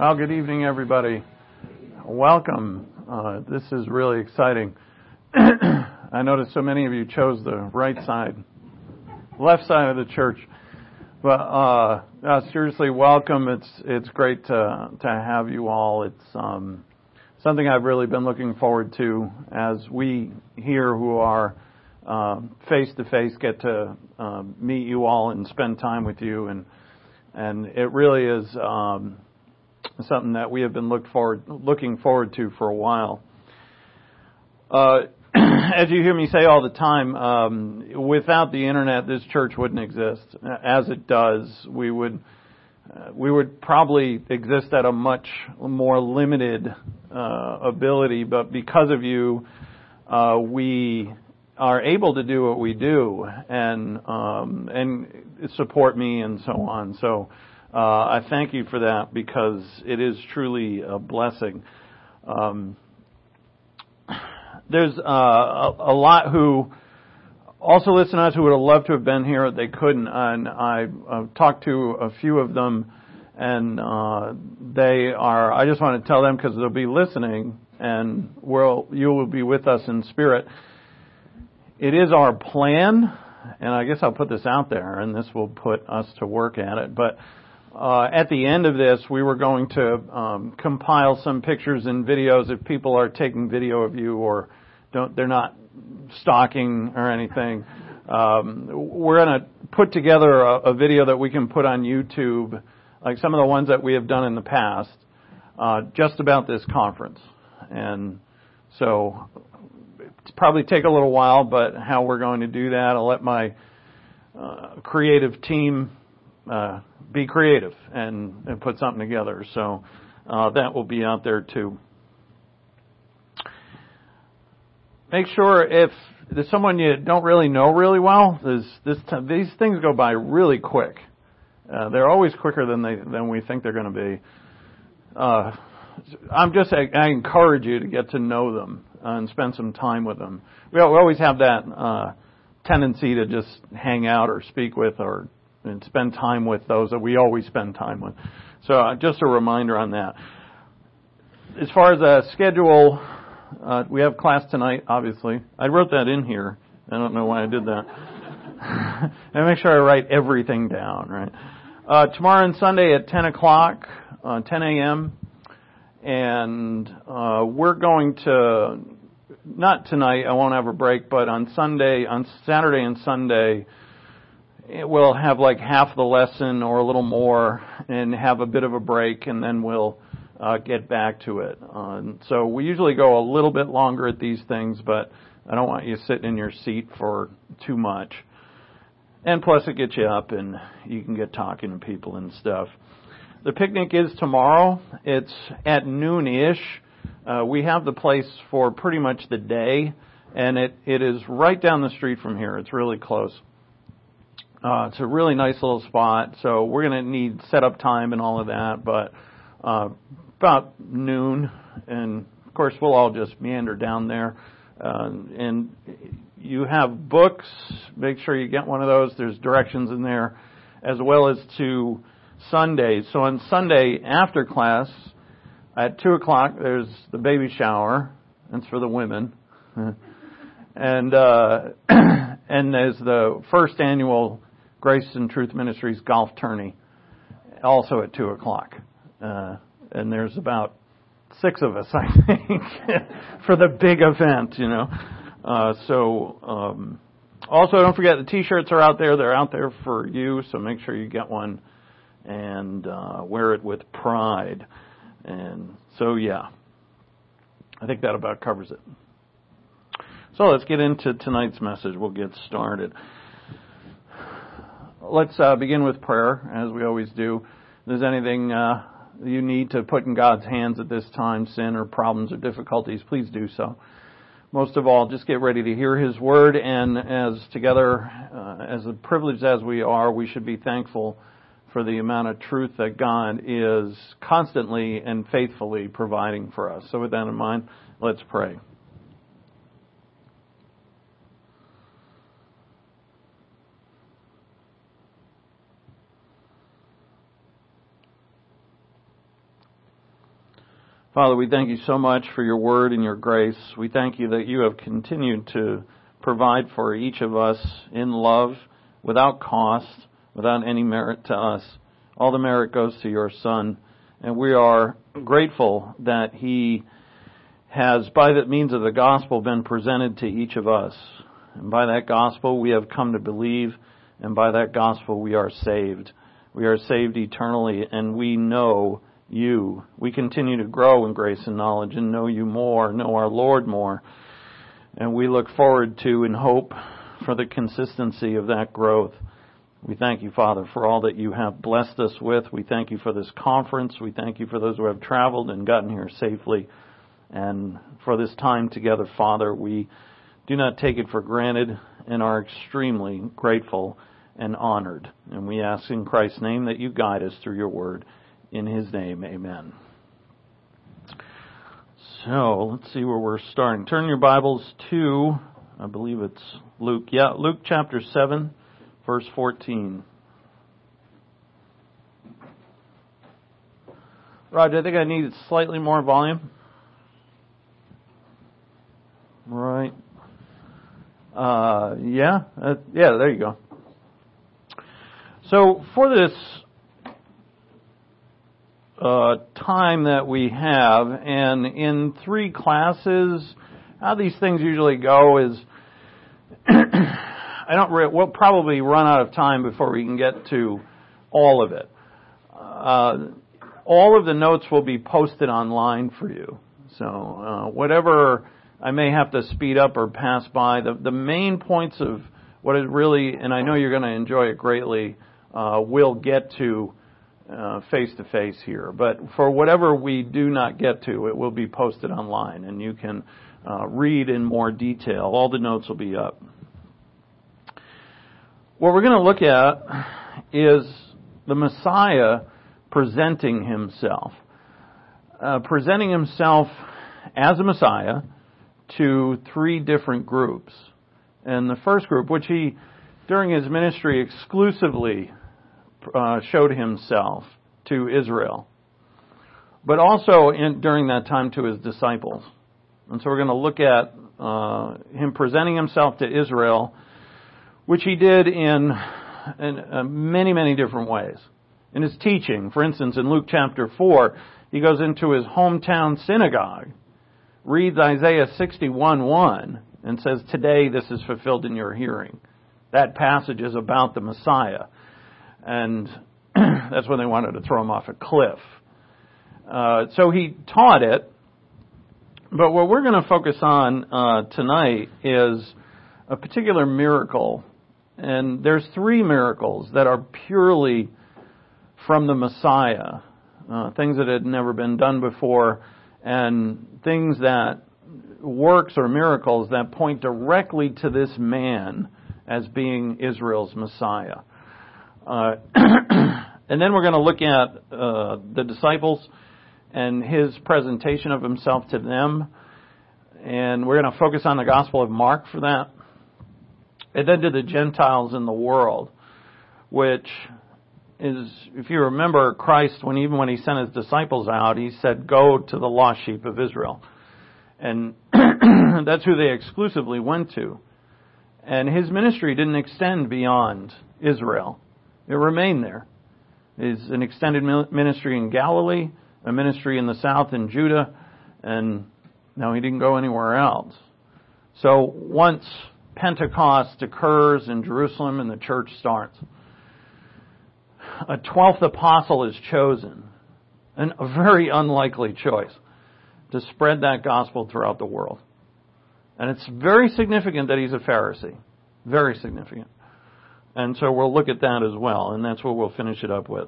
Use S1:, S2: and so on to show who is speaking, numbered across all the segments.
S1: Well, good evening, everybody. Welcome. This is really exciting. I noticed so many of you chose the right side, left side of the church. But seriously, welcome. It's great to have you all. It's something I've really been looking forward to as we here who are face to face get to meet you all and spend time with you, and it really is something that we have been looking forward to for a while. As you hear me say all the time, without the internet, this church wouldn't exist. As it does, we would probably exist at a much more limited ability. But because of you, we are able to do what we do and support me and so on. So I thank you for that because it is truly a blessing. There's a lot who also listen to us who would have loved to have been here. They couldn't. And I talked to a few of them, and they are, I just want to tell them because they'll be listening, and you will be with us in spirit. It is our plan, and I guess I'll put this out there, and this will put us to work at it, but at the end of this, we were going to compile some pictures and videos if people are taking video of you or they're not stalking or anything. We're going to put together a video that we can put on YouTube, like some of the ones that we have done in the past, just about this conference. And so it's probably take a little while, but how we're going to do that, I'll let my creative team be creative and put something together. So that will be out there too. Make sure if there's someone you don't really know really well, these things go by really quick. They're always quicker than we think they're going to be. I encourage you to get to know them and spend some time with them. We always have that tendency to just hang out or speak with and spend time with those that we always spend time with. So just a reminder on that. As far as a schedule, we have class tonight, obviously. I wrote that in here. I don't know why I did that. I make sure I write everything down, right? Tomorrow and Sunday at 10 o'clock, 10 a.m. And we're going to, not tonight, I won't have a break, but on Saturday and Sunday, we'll have like half the lesson or a little more and have a bit of a break, and then we'll get back to it. So we usually go a little bit longer at these things, but I don't want you sitting in your seat for too much. And plus it gets you up and you can get talking to people and stuff. The picnic is tomorrow. It's at noon-ish. We have the place for pretty much the day, and it is right down the street from here. It's really close. It's a really nice little spot, so we're going to need setup time and all of that, but about noon, and of course we'll all just meander down there. And you have books, make sure you get one of those. There's directions in there, as well as to Sundays. So on Sunday after class, at 2 o'clock, there's the baby shower. That's for the women. And there's the first annual Grace and Truth Ministries golf tourney, also at 2 o'clock. And there's about 6 of us, I think, for the big event, you know. Also, don't forget the T-shirts are out there. They're out there for you, so make sure you get one and wear it with pride. And so, yeah, I think that about covers it. So let's get into tonight's message. We'll get started. Let's begin with prayer, as we always do. If there's anything you need to put in God's hands at this time, sin or problems or difficulties, please do so. Most of all, just get ready to hear His Word, and as together, as privileged as we are, we should be thankful for the amount of truth that God is constantly and faithfully providing for us. So with that in mind, let's pray. Father, we thank you so much for your word and your grace. We thank you that you have continued to provide for each of us in love, without cost, without any merit to us. All the merit goes to your Son, and we are grateful that he has, by the means of the gospel, been presented to each of us. And by that gospel we have come to believe, and by that gospel we are saved. We are saved eternally, and we know you. We continue to grow in grace and knowledge and know you more, know our Lord more. And we look forward to and hope for the consistency of that growth. We thank you, Father, for all that you have blessed us with. We thank you for this conference. We thank you for those who have traveled and gotten here safely. And for this time together, Father, we do not take it for granted and are extremely grateful and honored. And we ask in Christ's name that you guide us through your word. In his name, amen. So, let's see where we're starting. Turn your Bibles to, I believe it's Luke. Yeah, Luke chapter 7, verse 14. Roger, I think I needed slightly more volume. Right. Yeah, there you go. So, for this time that we have, and in 3 classes, how these things usually go is we'll probably run out of time before we can get to all of it. All of the notes will be posted online for you. So whatever I may have to speed up or pass by, the main points of what is really, and I know you're going to enjoy it greatly, we'll get to face-to-face here. But for whatever we do not get to, it will be posted online, and you can read in more detail. All the notes will be up. What we're going to look at is the Messiah presenting himself. Presenting himself as a Messiah to 3 different groups. And the first group, which he, during his ministry, exclusively showed himself to Israel, but also during that time to his disciples. And so we're going to look at him presenting himself to Israel, which he did in many, many different ways. In his teaching, for instance, in Luke chapter 4, he goes into his hometown synagogue, reads Isaiah 61:1, and says, "Today this is fulfilled in your hearing." That passage is about the Messiah. And that's when they wanted to throw him off a cliff. So he taught it. But what we're going to focus on tonight is a particular miracle. And there's 3 miracles that are purely from the Messiah. Things that had never been done before. And things that, works or miracles that point directly to this man as being Israel's Messiah. And then we're going to look at the disciples and his presentation of himself to them. And we're going to focus on the Gospel of Mark for that. And then to the Gentiles in the world, which is, if you remember, Christ, even when he sent his disciples out, he said, "Go to the lost sheep of Israel." And that's who they exclusively went to. And his ministry didn't extend beyond Israel. It remained there. It's an extended ministry in Galilee, a ministry in the south in Judah, and no, he didn't go anywhere else. So once Pentecost occurs in Jerusalem and the church starts, a 12th apostle is chosen, and a very unlikely choice, to spread that gospel throughout the world. And it's very significant that he's a Pharisee. Very significant. And so we'll look at that as well, and that's what we'll finish it up with.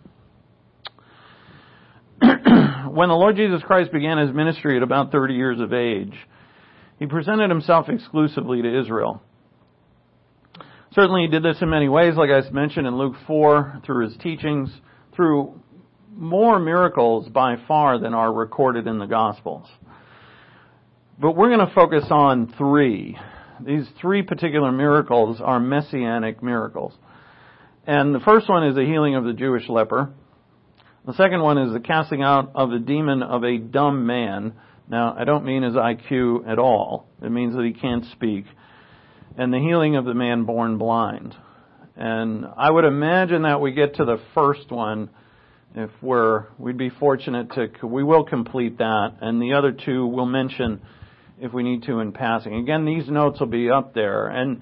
S1: When the Lord Jesus Christ began his ministry at about 30 years of age, he presented himself exclusively to Israel. Certainly he did this in many ways, like I mentioned in Luke 4, through his teachings, through more miracles by far than are recorded in the Gospels. But we're going to focus on 3. These 3 particular miracles are messianic miracles. And the first one is the healing of the Jewish leper. The second one is the casting out of the demon of a dumb man. Now, I don't mean his IQ at all. It means that he can't speak. And the healing of the man born blind. And I would imagine that we get to the first one, if we'd be fortunate we will complete that. And the other two we'll mention if we need to in passing. Again, these notes will be up there. And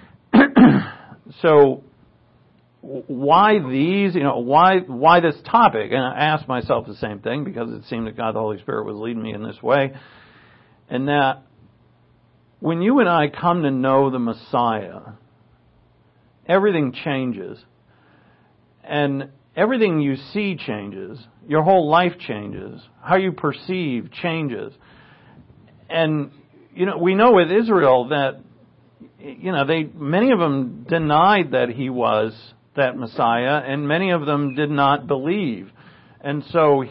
S1: so, why these, why this topic? And I asked myself the same thing because it seemed that God the Holy Spirit was leading me in this way. And that when you and I come to know the Messiah, everything changes. And everything you see changes. Your whole life changes. How you perceive changes. And, we know with Israel that, many of them denied that he was that Messiah, and many of them did not believe. And so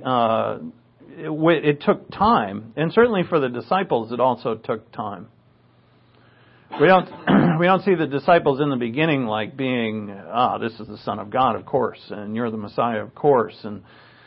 S1: it took time. And certainly for the disciples, it also took time. We don't see the disciples in the beginning like being, this is the Son of God, of course, and you're the Messiah, of course, and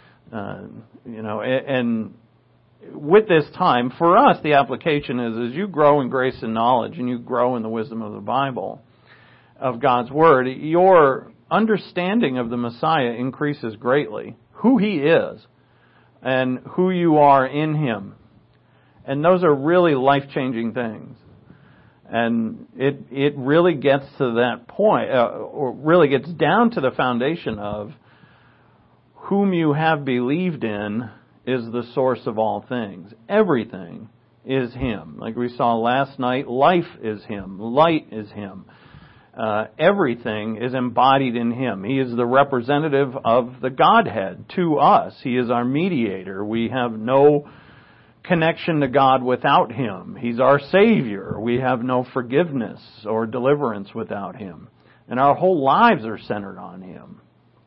S1: and with this time, for us, the application is as you grow in grace and knowledge, and you grow in the wisdom of the Bible, of God's Word, your understanding of the Messiah increases greatly, who He is, and who you are in Him, and those are really life-changing things. And it really gets to that point, or really gets down to the foundation of whom you have believed in is the source of all things. Everything is Him. Like we saw last night, life is Him. Light is Him. Everything is embodied in Him. He is the representative of the Godhead to us. He is our mediator. We have no connection to God without Him. He's our Savior. We have no forgiveness or deliverance without Him. And our whole lives are centered on Him.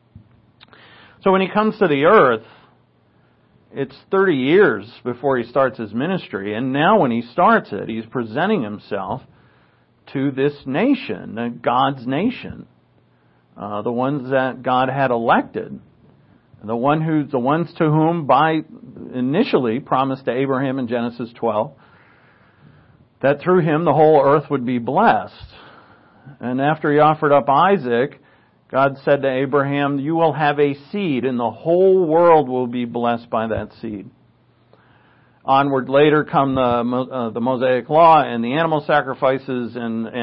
S1: So when He comes to the earth, it's 30 years before He starts His ministry. And now when He starts it, He's presenting Himself to this nation, God's nation. The ones that God had elected. The ones to whom by initially promised to Abraham in Genesis 12 that through him the whole earth would be blessed. And after he offered up Isaac, God said to Abraham, you will have a seed and the whole world will be blessed by that seed. Onward later come the Mosaic Law and the animal sacrifices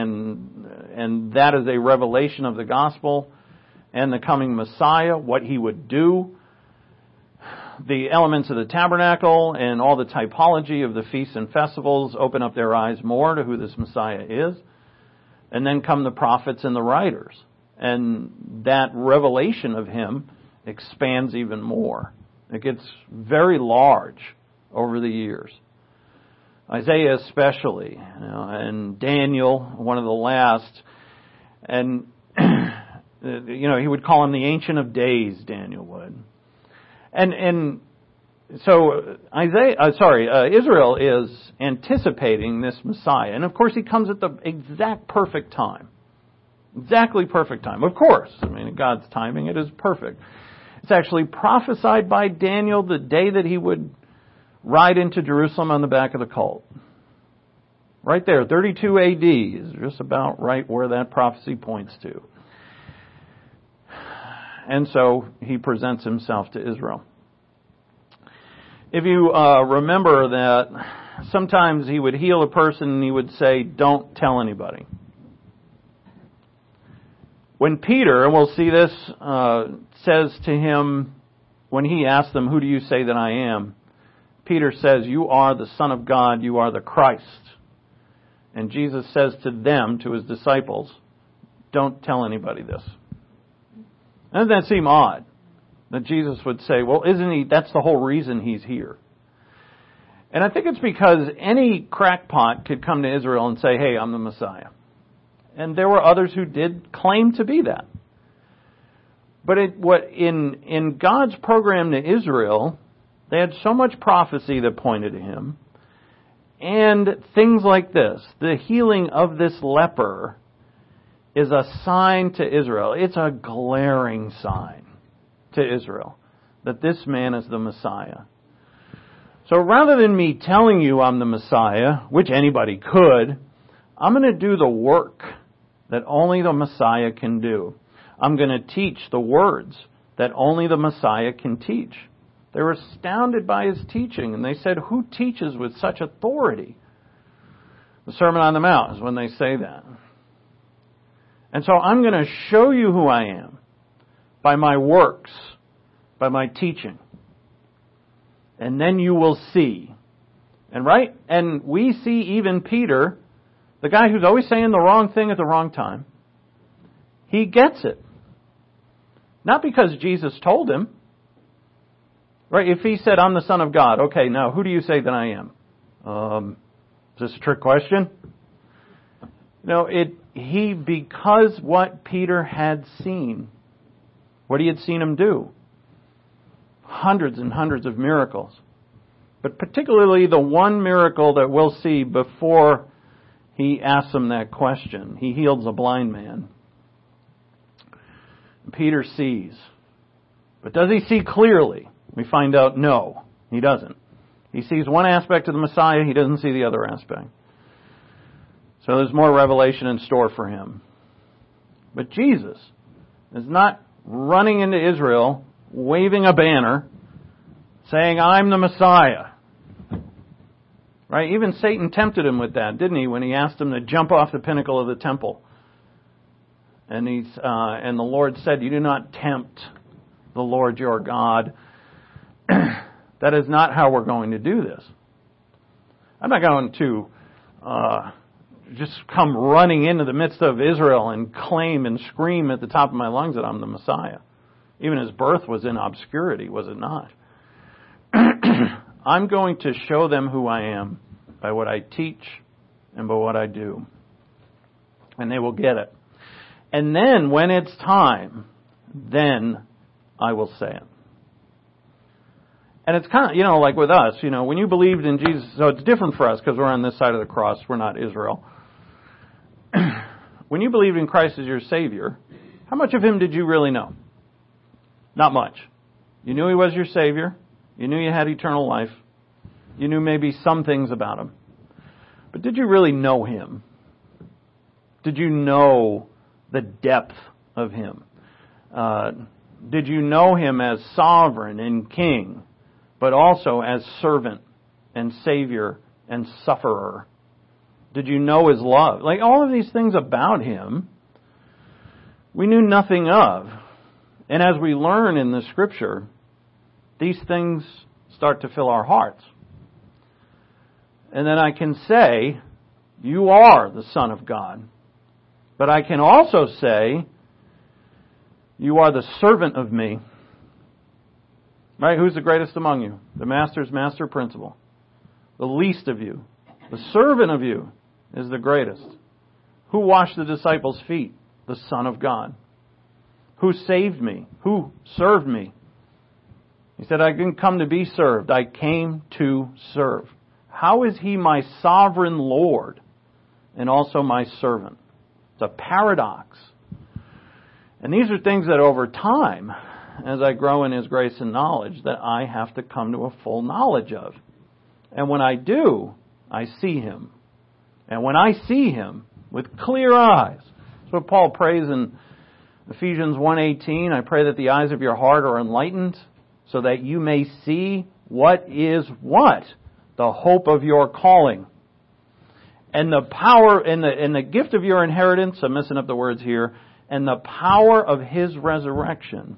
S1: and that is a revelation of the gospel. And the coming Messiah, what He would do, the elements of the tabernacle and all the typology of the feasts and festivals open up their eyes more to who this Messiah is. And then come the prophets and the writers. And that revelation of Him expands even more. It gets very large over the years. Isaiah especially, and Daniel, one of the last, and he would call him the Ancient of Days, Daniel would. And so Israel is anticipating this Messiah. And of course he comes at the exact perfect time. Exactly perfect time. Of course. In God's timing, it is perfect. It's actually prophesied by Daniel the day that he would ride into Jerusalem on the back of the colt. Right there, 32 AD is just about right where that prophecy points to. And so he presents himself to Israel. If you remember that sometimes he would heal a person and he would say, don't tell anybody. When Peter, and we'll see this, says to him, when he asks them, who do you say that I am? Peter says, you are the Son of God, you are the Christ. And Jesus says to them, to His disciples, don't tell anybody this. Doesn't that seem odd? That Jesus would say, well, isn't He, that's the whole reason He's here. And I think it's because any crackpot could come to Israel and say, hey, I'm the Messiah. And there were others who did claim to be that. But in God's program to Israel, they had so much prophecy that pointed to Him. And things like this, the healing of this leper is a sign to Israel. It's a glaring sign to Israel that this man is the Messiah. So rather than me telling you I'm the Messiah, which anybody could, I'm going to do the work that only the Messiah can do. I'm going to teach the words that only the Messiah can teach. They were astounded by his teaching, and they said, who teaches with such authority? The Sermon on the Mount is when they say that. And so I'm going to show you who I am by my works, by my teaching. And then you will see. And we see even Peter, the guy who's always saying the wrong thing at the wrong time, he gets it. Not because Jesus told him. Right? If he said, I'm the Son of God, okay, now who do you say that I am? Is this a trick question? No, because what Peter had seen, what he had seen him do, hundreds and hundreds of miracles, but particularly the one miracle that we'll see before he asks him that question. He heals a blind man. Peter sees. But does he see clearly? We find out no, he doesn't. He sees one aspect of the Messiah, he doesn't see the other aspect. So there's more revelation in store for him. But Jesus is not running into Israel, waving a banner, saying, I'm the Messiah. Right? Even Satan tempted him with that, didn't he, when he asked him to jump off the pinnacle of the temple. And the Lord said, you do not tempt the Lord your God. That is not how we're going to do this. I'm not going to just come running into the midst of Israel and claim and scream at the top of my lungs that I'm the Messiah. Even his birth was in obscurity, was it not? I'm going to show them who I am by what I teach and by what I do. And they will get it. And then when it's time, then I will say it. And it's kind of, like with us, when you believed in Jesus, so it's different for us because we're on this side of the cross, we're not Israel. When you believed in Christ as your Savior, how much of Him did you really know? Not much. You knew He was your Savior. You knew you had eternal life. You knew maybe some things about Him. But did you really know Him? Did you know the depth of Him? Did you know Him as sovereign and King, but also as servant and Savior and sufferer? Did you know His love? Like all of these things about Him, we knew nothing of. And as we learn in the Scripture, these things start to fill our hearts. And then I can say, you are the Son of God. But I can also say, you are the servant of me. Right? Who's the greatest among you? The master's master principal. The least of you. The servant of you is the greatest. Who washed the disciples' feet? The Son of God. Who saved me? Who served me? He said, I didn't come to be served. I came to serve. How is He my sovereign Lord and also my servant? It's a paradox. And these are things that over time, as I grow in His grace and knowledge, that I have to come to a full knowledge of. And when I do, I see Him. And when I see Him with clear eyes, that's what Paul prays in Ephesians 1:18. I pray that the eyes of your heart are enlightened so that you may see what is what? The hope of your calling. And the power and the gift of your inheritance, I'm messing up the words here, and the power of His resurrection.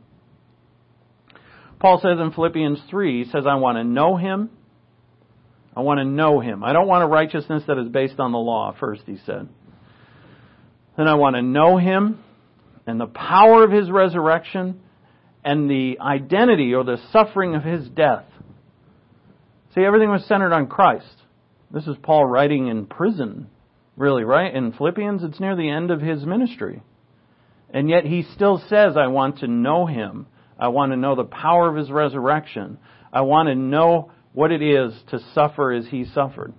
S1: Paul says in Philippians 3, he says, I want to know Him. I want to know Him. I don't want a righteousness that is based on the law, first he said. Then I want to know Him and the power of His resurrection and the identity or the suffering of His death. See, everything was centered on Christ. This is Paul writing in prison, really, right? In Philippians, it's near the end of his ministry. And yet he still says, I want to know Him. I want to know the power of His resurrection. I want to know what it is to suffer as He suffered.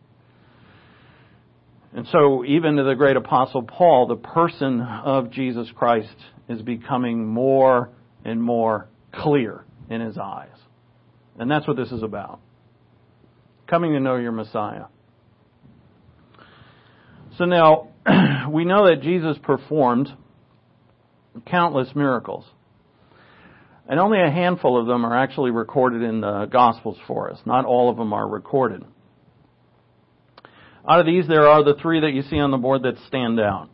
S1: And so even to the great apostle Paul, the person of Jesus Christ is becoming more and more clear in His eyes. And that's what this is about. Coming to know your Messiah. So now, we know that Jesus performed countless miracles. And only a handful of them are actually recorded in the Gospels for us. Not all of them are recorded. Out of these, there are the three that you see on the board that stand out.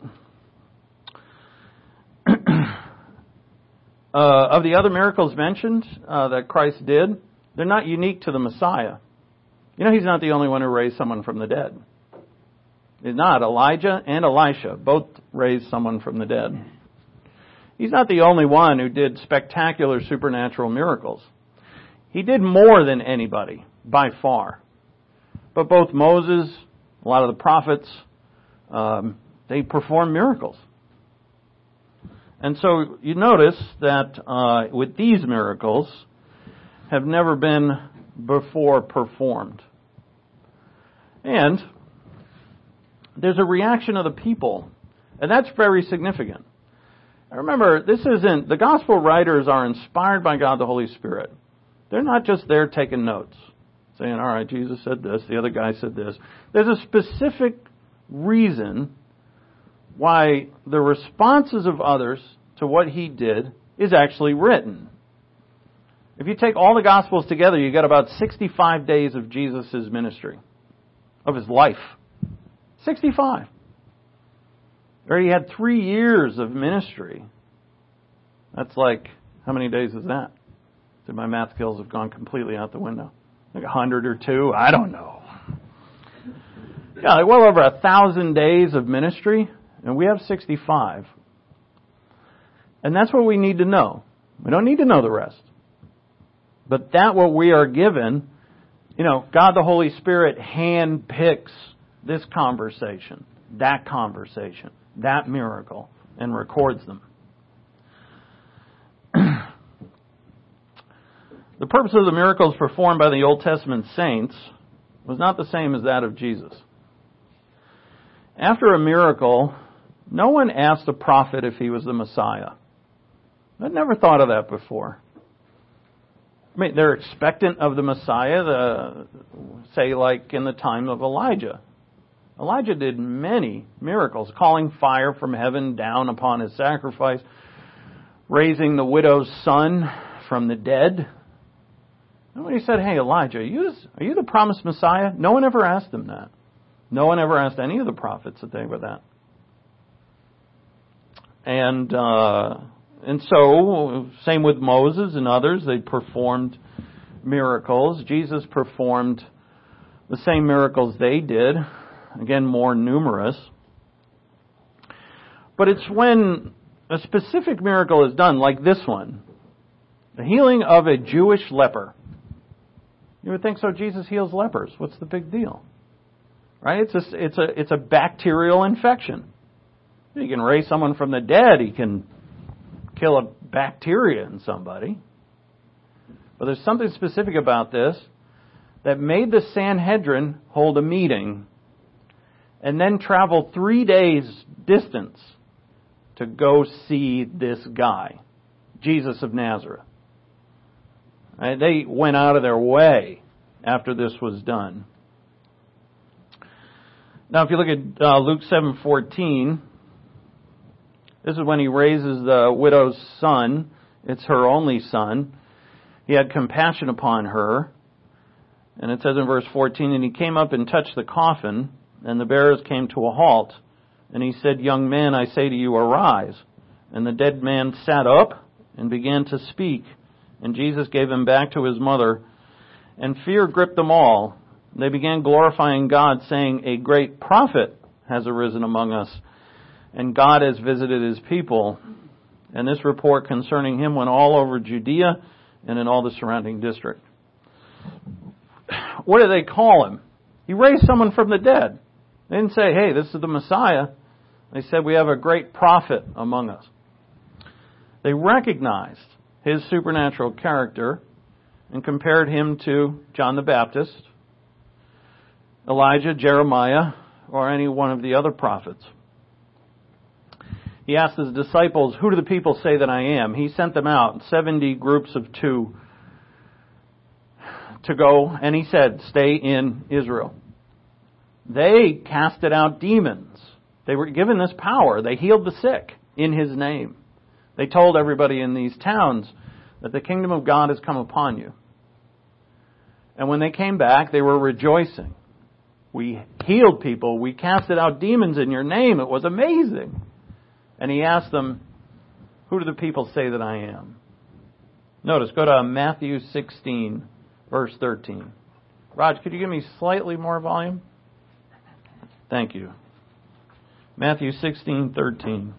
S1: Of the other miracles mentioned that Christ did, they're not unique to the Messiah. You know, He's not the only one who raised someone from the dead. He's not. Elijah and Elisha both raised someone from the dead. He's not the only one who did spectacular supernatural miracles. He did more than anybody, by far. But both Moses, a lot of the prophets, they performed miracles. And so you notice that with these miracles have never been before performed. And there's a reaction of the people, and that's very significant. Remember, the gospel writers are inspired by God the Holy Spirit. They're not just there taking notes, saying, all right, Jesus said this, the other guy said this. There's a specific reason why the responses of others to what He did is actually written. If you take all the Gospels together, you get about 65 days of Jesus' ministry, of His life. 65. Or He had 3 years of ministry. That's like, how many days is that? So my math skills have gone completely out the window. Like 100 or 2? I don't know. Yeah, like well over 1,000 days of ministry, and we have 65. And that's what we need to know. We don't need to know the rest. But that what we are given, God the Holy Spirit handpicks this conversation, that miracle, and records them. The purpose of the miracles performed by the Old Testament saints was not the same as that of Jesus. After a miracle, no one asked a prophet if he was the Messiah. I'd never thought of that before. I mean, they're expectant of the Messiah, say like in the time of Elijah. Elijah did many miracles, calling fire from heaven down upon his sacrifice, raising the widow's son from the dead. Nobody said, hey, Elijah, are you the promised Messiah? No one ever asked him that. No one ever asked any of the prophets that they were that. And so, same with Moses and others, they performed miracles. Jesus performed the same miracles they did, again, more numerous. But it's when a specific miracle is done, like this one, the healing of a Jewish leper. You would think, so Jesus heals lepers. What's the big deal? Right? It's a bacterial infection. He can raise someone from the dead. He can kill a bacteria in somebody. But there's something specific about this that made the Sanhedrin hold a meeting and then travel 3 days distance to go see this guy, Jesus of Nazareth. Right? They went out of their way after this was done. Now, if you look at Luke 7:14, this is when He raises the widow's son. It's her only son. He had compassion upon her. And it says in verse 14, and He came up and touched the coffin, and the bearers came to a halt. And He said, young man, I say to you, arise. And the dead man sat up and began to speak. And Jesus gave him back to his mother. And fear gripped them all. They began glorifying God, saying, a great prophet has arisen among us, and God has visited His people. And this report concerning Him went all over Judea and in all the surrounding district. What do they call Him? He raised someone from the dead. They didn't say, hey, this is the Messiah. They said, we have a great prophet among us. They recognized His supernatural character and compared Him to John the Baptist, Elijah, Jeremiah, or any one of the other prophets. He asked His disciples, who do the people say that I am? He sent them out, 70 groups of 2, to go, and he said, stay in Israel. They casted out demons. They were given this power. They healed the sick in his name. They told everybody in these towns that the kingdom of God has come upon you. And when they came back, they were rejoicing. We healed people. We casted out demons in your name. It was amazing. And he asked them, who do the people say that I am? Notice, go to Matthew 16, verse 13. Raj, could you give me slightly more volume? Thank you. Matthew 16:13.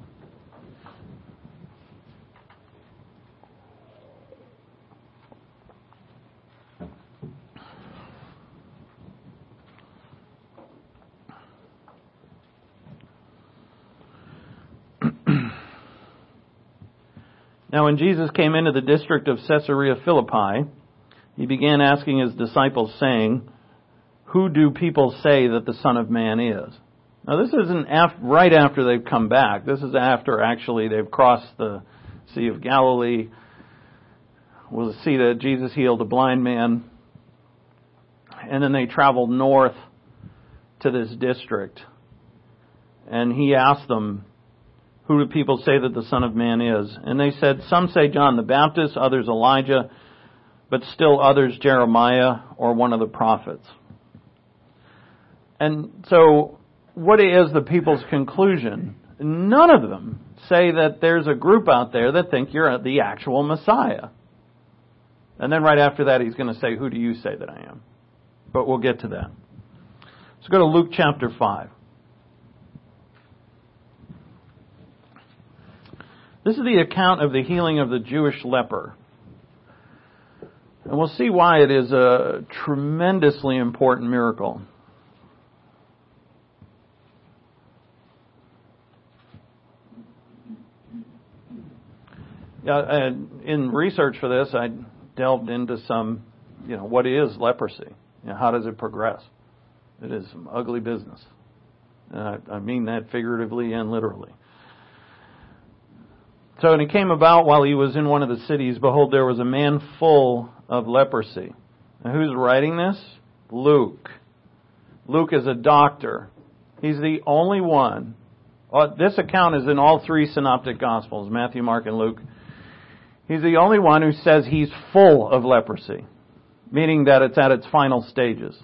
S1: Now when Jesus came into the district of Caesarea Philippi, he began asking his disciples, saying, who do people say that the Son of Man is? Now this isn't right after they've come back. This is after actually they've crossed the Sea of Galilee. We'll see that Jesus healed a blind man. And then they traveled north to this district. And he asked them, who do people say that the Son of Man is? And they said, some say John the Baptist, others Elijah, but still others Jeremiah or one of the prophets. And so, what is the people's conclusion? None of them say that there's a group out there that think you're the actual Messiah. And then right after that, he's going to say, who do you say that I am? But we'll get to that. Let's go to Luke chapter 5. This is the account of the healing of the Jewish leper. And we'll see why it is a tremendously important miracle. In research for this, I delved into some, what is leprosy? How does it progress? It is some ugly business. I mean that figuratively and literally. So, and it came about while he was in one of the cities, behold, there was a man full of leprosy. Now, who's writing this? Luke. Luke is a doctor. He's the only one. This account is in all three synoptic gospels, Matthew, Mark, and Luke. He's the only one who says he's full of leprosy, meaning that it's at its final stages.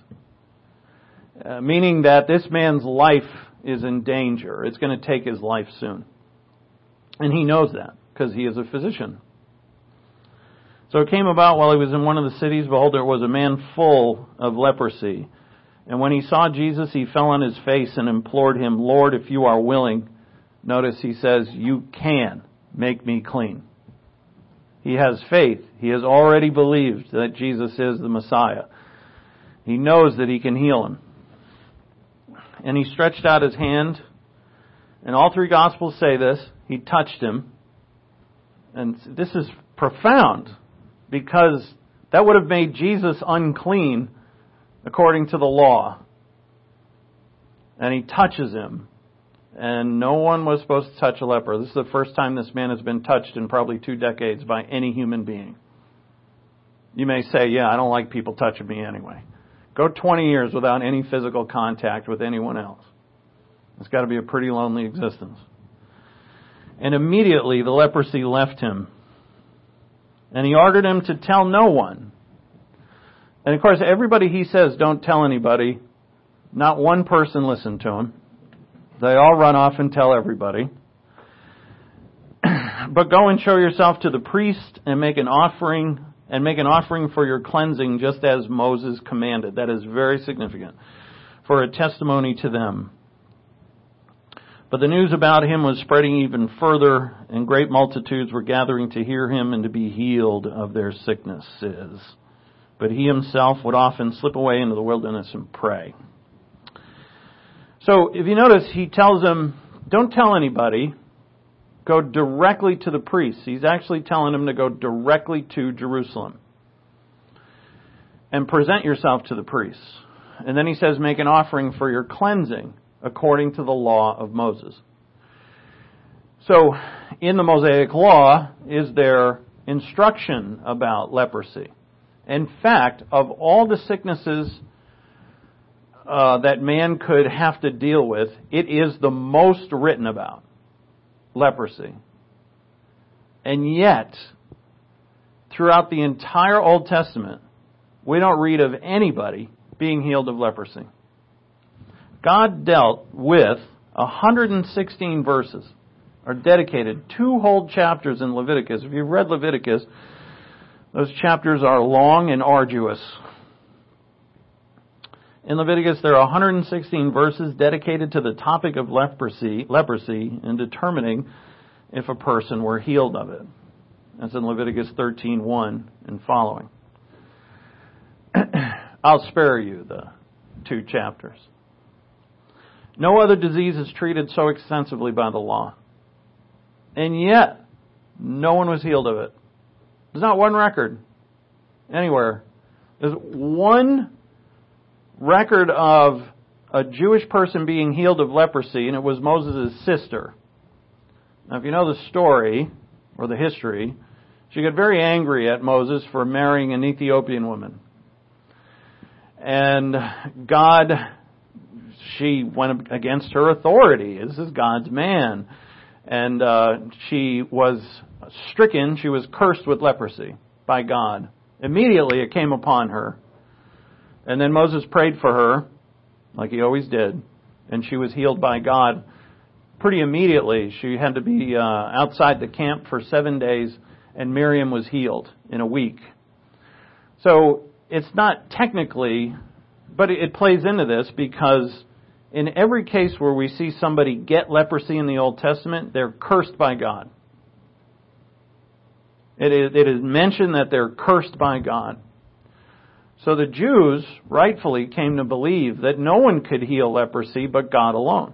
S1: Meaning that this man's life is in danger. It's going to take his life soon. And he knows that because he is a physician. So it came about while he was in one of the cities, behold, there was a man full of leprosy. And when he saw Jesus, he fell on his face and implored him, Lord, if you are willing. Notice he says, you can make me clean. He has faith. He has already believed that Jesus is the Messiah. He knows that he can heal him. And he stretched out his hand, and all three Gospels say this, he touched him. And this is profound, because that would have made Jesus unclean according to the law. And he touches him. And no one was supposed to touch a leper. This is the first time this man has been touched in probably 2 decades by any human being. You may say, I don't like people touching me anyway. Go 20 years without any physical contact with anyone else. It's got to be a pretty lonely existence. And immediately the leprosy left him. And he ordered him to tell no one. And of course, everybody he says, don't tell anybody. Not one person listened to him. They all run off and tell everybody. But go and show yourself to the priest and make an offering for your cleansing, just as Moses commanded. That is very significant. For a testimony to them. But the news about him was spreading even further, and great multitudes were gathering to hear him and to be healed of their sicknesses. But he himself would often slip away into the wilderness and pray. So, if you notice, he tells them, don't tell anybody, go directly to the priests. He's actually telling them to go directly to Jerusalem and present yourself to the priests. And then he says, make an offering for your cleansing according to the law of Moses. So, in the Mosaic law is there instruction about leprosy. In fact, of all the sicknesses that man could have to deal with, it is the most written about, leprosy. And yet, throughout the entire Old Testament, we don't read of anybody being healed of leprosy. God dealt with 116 verses, are dedicated 2 whole chapters in Leviticus. If you've read Leviticus, those chapters are long and arduous. In Leviticus, there are 116 verses dedicated to the topic of leprosy and determining if a person were healed of it. That's in Leviticus 13:1 and following. I'll spare you the 2 chapters. No other disease is treated so extensively by the law. And yet, no one was healed of it. There's not one record anywhere. There's one record of a Jewish person being healed of leprosy, and it was Moses' sister. Now, if you know the story, or the history, she got very angry at Moses for marrying an Ethiopian woman. And she went against her authority. This is God's man. And she was stricken, she was cursed with leprosy by God. Immediately it came upon her. And then Moses prayed for her, like he always did, and she was healed by God pretty immediately. She had to be outside the camp for 7 days, and Miriam was healed in a week. So it's not technically, but it plays into this because in every case where we see somebody get leprosy in the Old Testament, they're cursed by God. It is mentioned that they're cursed by God. So the Jews rightfully came to believe that no one could heal leprosy but God alone.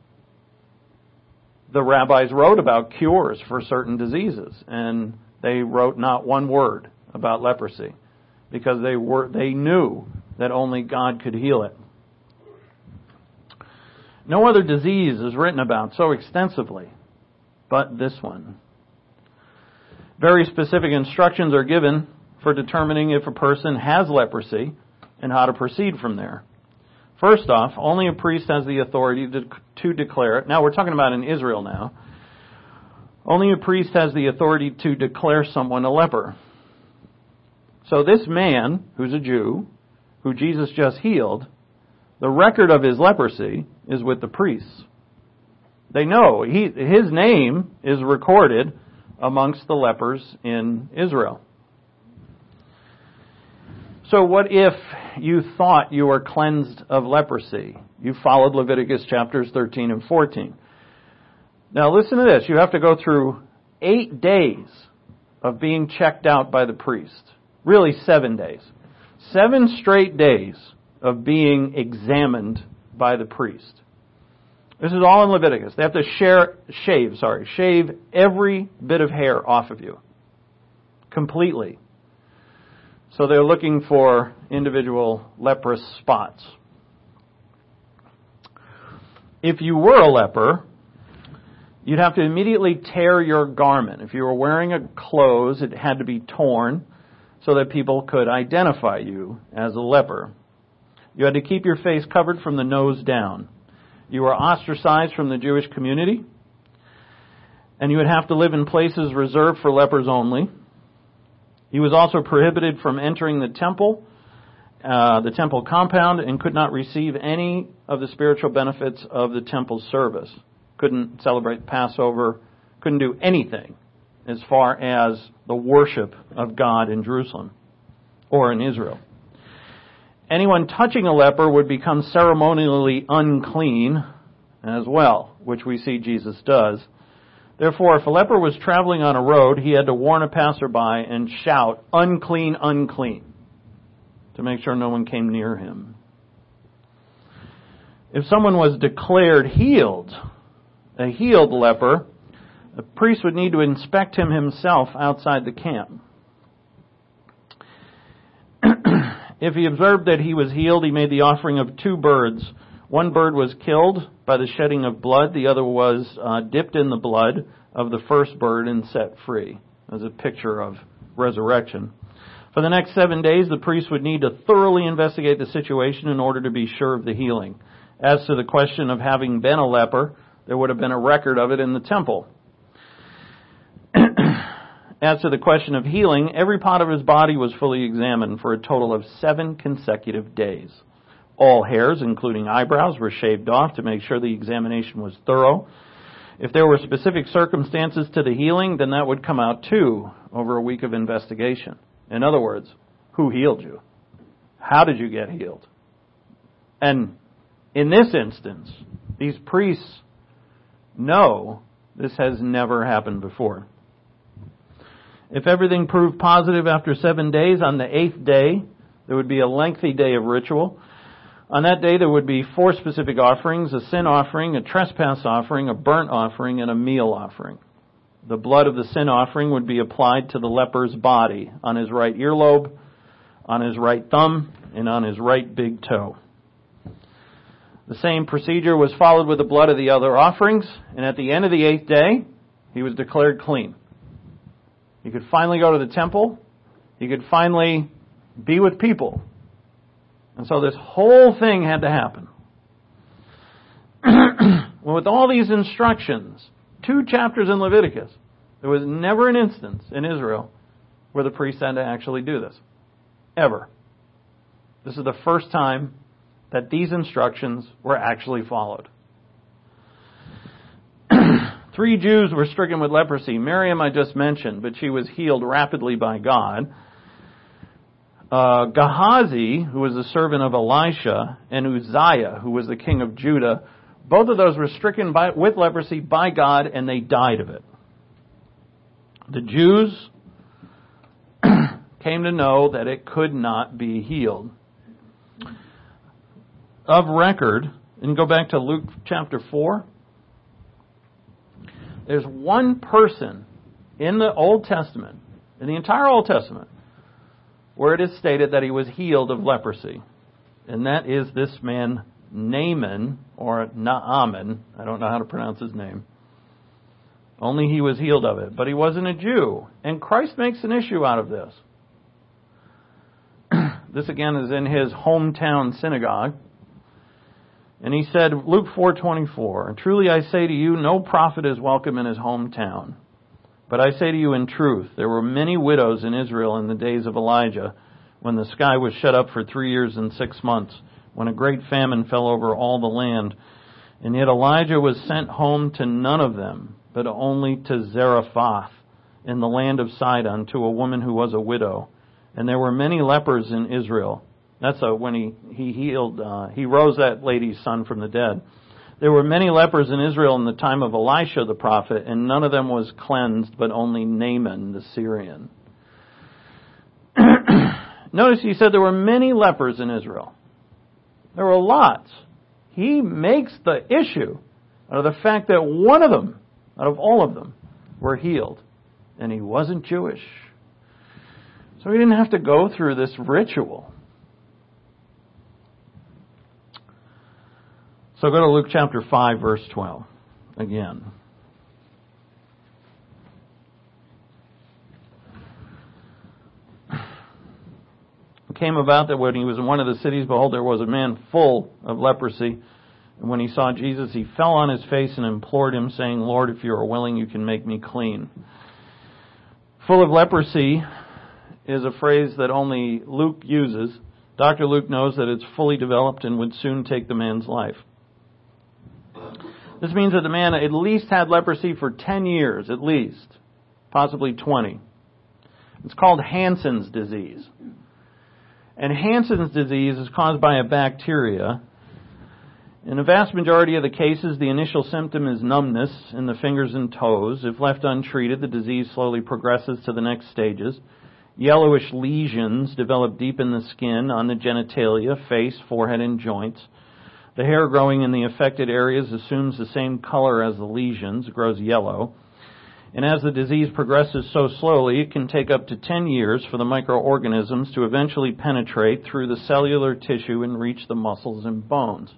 S1: The rabbis wrote about cures for certain diseases, and they wrote not one word about leprosy because they knew that only God could heal it. No other disease is written about so extensively but this one. Very specific instructions are given for determining if a person has leprosy and how to proceed from there. First off, only a priest has the authority to declare it. Now, we're talking about in Israel now. Only a priest has the authority to declare someone a leper. So this man, who's a Jew, who Jesus just healed, the record of his leprosy is with the priests. They know his name is recorded amongst the lepers in Israel. So what if you thought you were cleansed of leprosy? You followed Leviticus chapters 13 and 14. Now listen to this. You have to go through 8 days of being checked out by the priest. Really 7 days. 7 straight days of being examined by the priest. This is all in Leviticus. They have to shave every bit of hair off of you. Completely. So they're looking for individual leprous spots. If you were a leper, you'd have to immediately tear your garment. If you were wearing a clothes, it had to be torn so that people could identify you as a leper. You had to keep your face covered from the nose down. You were ostracized from the Jewish community. And you would have to live in places reserved for lepers only. He was also prohibited from entering the temple compound, and could not receive any of the spiritual benefits of the temple service. Couldn't celebrate Passover, couldn't do anything as far as the worship of God in Jerusalem or in Israel. Anyone touching a leper would become ceremonially unclean as well, which we see Jesus does. Therefore, if a leper was traveling on a road, he had to warn a passerby and shout, "Unclean, unclean," to make sure no one came near him. If someone was declared healed, a healed leper, the priest would need to inspect him himself outside the camp. If he observed that he was healed, he made the offering of 2 birds. One bird was killed by the shedding of blood. The other was dipped in the blood of the first bird and set free, as a picture of resurrection. For the next 7 days, the priest would need to thoroughly investigate the situation in order to be sure of the healing. As to the question of having been a leper, there would have been a record of it in the temple. As to the question of healing, every part of his body was fully examined for a total of 7 consecutive days. All hairs, including eyebrows, were shaved off to make sure the examination was thorough. If there were specific circumstances to the healing, then that would come out too over a week of investigation. In other words, who healed you? How did you get healed? And in this instance, these priests know this has never happened before. If everything proved positive after 7 days, on the 8th day, there would be a lengthy day of ritual. On that day, there would be 4 specific offerings: a sin offering, a trespass offering, a burnt offering, and a meal offering. The blood of the sin offering would be applied to the leper's body, on his right earlobe, on his right thumb, and on his right big toe. The same procedure was followed with the blood of the other offerings, and at the end of the 8th day, he was declared clean. He could finally go to the temple. He could finally be with people. And so this whole thing had to happen. Well, with all these instructions, 2 chapters in Leviticus, there was never an instance in Israel where the priest had to actually do this. Ever. This is the first time that these instructions were actually followed. 3 Jews were stricken with leprosy. Miriam I just mentioned, but she was healed rapidly by God. Gehazi, who was the servant of Elisha, and Uzziah, who was the king of Judah, both of those were stricken with leprosy by God, and they died of it. The Jews came to know that it could not be healed. Of record, and go back to Luke chapter 4, there's one person in the Old Testament, in the entire Old Testament, where it is stated that he was healed of leprosy. And that is this man, Naaman, or Naaman. I don't know how to pronounce his name. Only he was healed of it. But he wasn't a Jew. And Christ makes an issue out of this. This again is in his hometown synagogue. And he said, Luke 4:24, "Truly I say to you, no prophet is welcome in his hometown. But I say to you in truth, there were many widows in Israel in the days of Elijah, when the sky was shut up for 3 years and 6 months, when a great famine fell over all the land. And yet Elijah was sent home to none of them, but only to Zarephath in the land of Sidon, to a woman who was a widow. And there were many lepers in Israel." That's when he healed, he rose that lady's son from the dead. "There were many lepers in Israel in the time of Elisha the prophet, and none of them was cleansed, but only Naaman the Syrian." Notice he said there were many lepers in Israel. There were lots. He makes the issue out of the fact that one of them, out of all of them, were healed. And he wasn't Jewish. So he didn't have to go through this ritual. So go to Luke chapter 5, verse 12 again. It came about that when he was in one of the cities, behold, there was a man full of leprosy. And when he saw Jesus, he fell on his face and implored him, saying, "Lord, if you are willing, you can make me clean." Full of leprosy is a phrase that only Luke uses. Dr. Luke knows that it's fully developed and would soon take the man's life. This means that the man at least had leprosy for 10 years, at least, possibly 20. It's called Hansen's disease. And Hansen's disease is caused by a bacteria. In a vast majority of the cases, the initial symptom is numbness in the fingers and toes. If left untreated, the disease slowly progresses to the next stages. Yellowish lesions develop deep in the skin, on the genitalia, face, forehead, and joints. The hair growing in the affected areas assumes the same color as the lesions, grows yellow. And as the disease progresses so slowly, it can take up to 10 years for the microorganisms to eventually penetrate through the cellular tissue and reach the muscles and bones.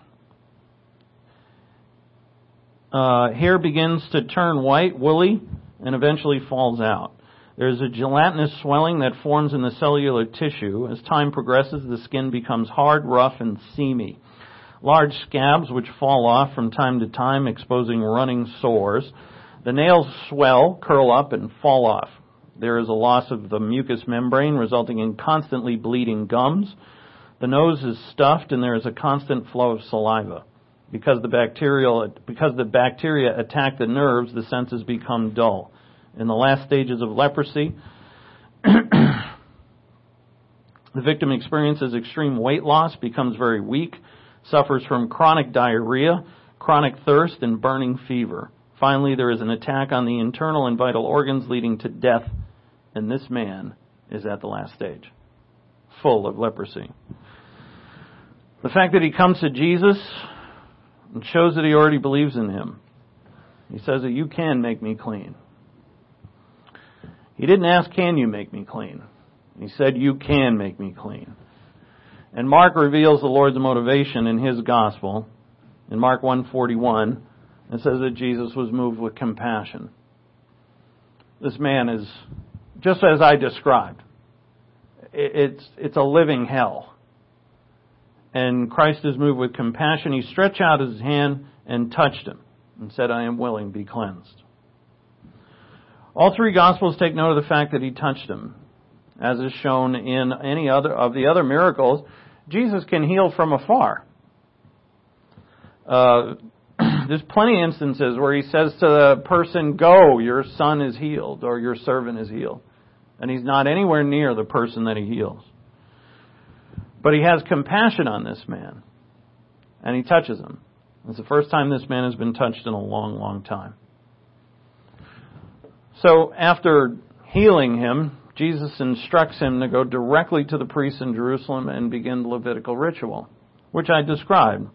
S1: Hair begins to turn white, woolly, and eventually falls out. There is a gelatinous swelling that forms in the cellular tissue. As time progresses, the skin becomes hard, rough, and seamy. Large scabs which fall off from time to time, exposing running sores. The nails swell, curl up, and fall off. There is a loss of the mucous membrane, resulting in constantly bleeding gums. The nose is stuffed, and there is a constant flow of saliva. Because the bacteria attack the nerves, the senses become dull. In the last stages of leprosy, the victim experiences extreme weight loss, becomes very weak, suffers from chronic diarrhea, chronic thirst, and burning fever. Finally, there is an attack on the internal and vital organs leading to death, and this man is at the last stage, full of leprosy. The fact that he comes to Jesus shows that he already believes in him. He says that you can make me clean. He didn't ask, can you make me clean? He said, you can make me clean. And Mark reveals the Lord's motivation in his gospel. In Mark 1:41, it says that Jesus was moved with compassion. This man is, just as I described, it's a living hell. And Christ is moved with compassion. He stretched out his hand and touched him and said, I am willing, be cleansed. All three Gospels take note of the fact that he touched him. As is shown in any other of the other miracles, Jesus can heal from afar. There's plenty of instances where he says to the person, go, your son is healed, or your servant is healed. And he's not anywhere near the person that he heals. But he has compassion on this man, and he touches him. It's the first time this man has been touched in a long, long time. So after healing him, Jesus instructs him to go directly to the priests in Jerusalem and begin the Levitical ritual, which I described.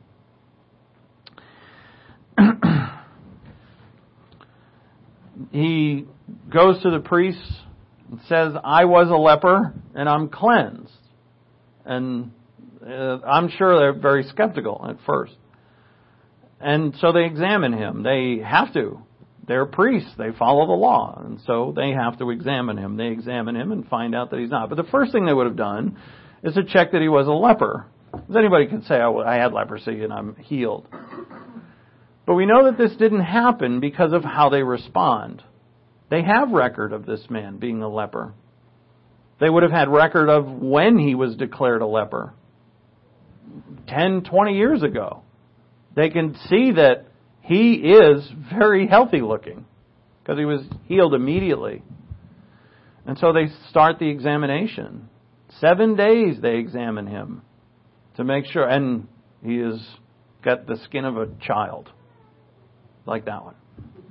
S1: He goes to the priests and says, I was a leper and I'm cleansed. And I'm sure they're very skeptical at first. And so they examine him. They have to. They're priests. They follow the law. And so they have to examine him. They examine him and find out that he's not. But the first thing they would have done is to check that he was a leper. Because anybody can say, oh, I had leprosy and I'm healed. But we know that this didn't happen because of how they respond. They have record of this man being a leper. They would have had record of when he was declared a leper. 10, 20 years ago. They can see that he is very healthy looking because he was healed immediately. And so they start the examination. 7 days they examine him to make sure. And he has got the skin of a child. Like that one.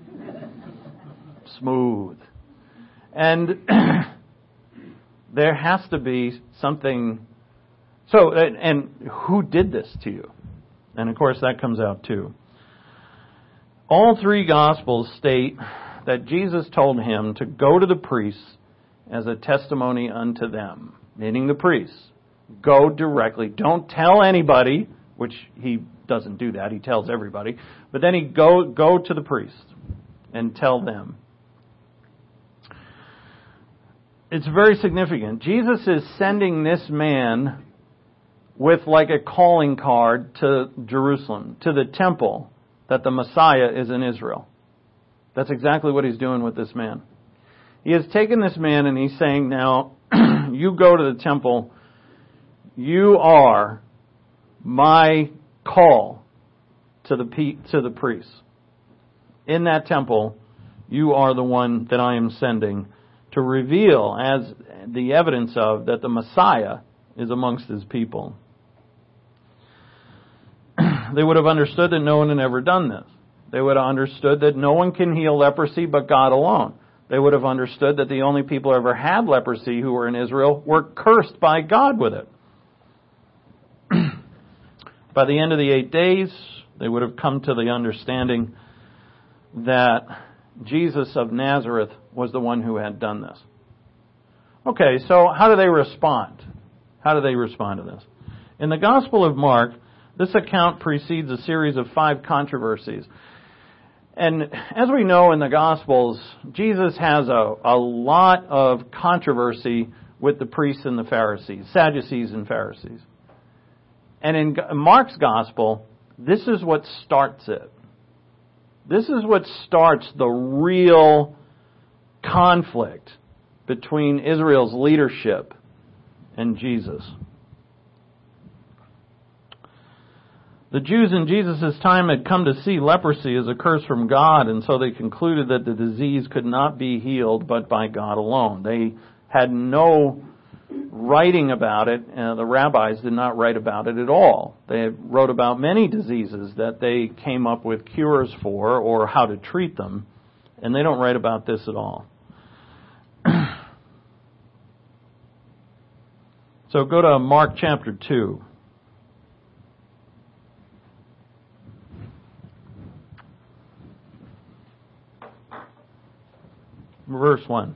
S1: Smooth. And there has to be something. So, and who did this to you? And of course that comes out too. All three Gospels state that Jesus told him to go to the priests as a testimony unto them, meaning the priests. Go directly. Don't tell anybody, which he doesn't do that. He tells everybody. But then he go to the priest and tell them. It's very significant. Jesus is sending this man with like a calling card to Jerusalem, to the temple, that the Messiah is in Israel. That's exactly what he's doing with this man. He has taken this man and he's saying, now, you go to the temple. You are my call to the priests. In that temple, you are the one that I am sending to reveal as the evidence of that the Messiah is amongst his people. They would have understood that no one had ever done this. They would have understood that no one can heal leprosy but God alone. They would have understood that the only people who ever had leprosy who were in Israel were cursed by God with it. By the end of the 8 days, they would have come to the understanding that Jesus of Nazareth was the one who had done this. Okay, so how do they respond? How do they respond to this? In the Gospel of Mark, this account precedes a series of 5 controversies. And as we know in the Gospels, Jesus has a lot of controversy with the priests and the Pharisees, Sadducees and Pharisees. And in Mark's Gospel, this is what starts it. This is what starts the real conflict between Israel's leadership and Jesus. The Jews in Jesus' time had come to see leprosy as a curse from God, and so they concluded that the disease could not be healed but by God alone. They had no writing about it, and the rabbis did not write about it at all. They wrote about many diseases that they came up with cures for or how to treat them, and they don't write about this at all. So go to Mark chapter 2. Verse 1.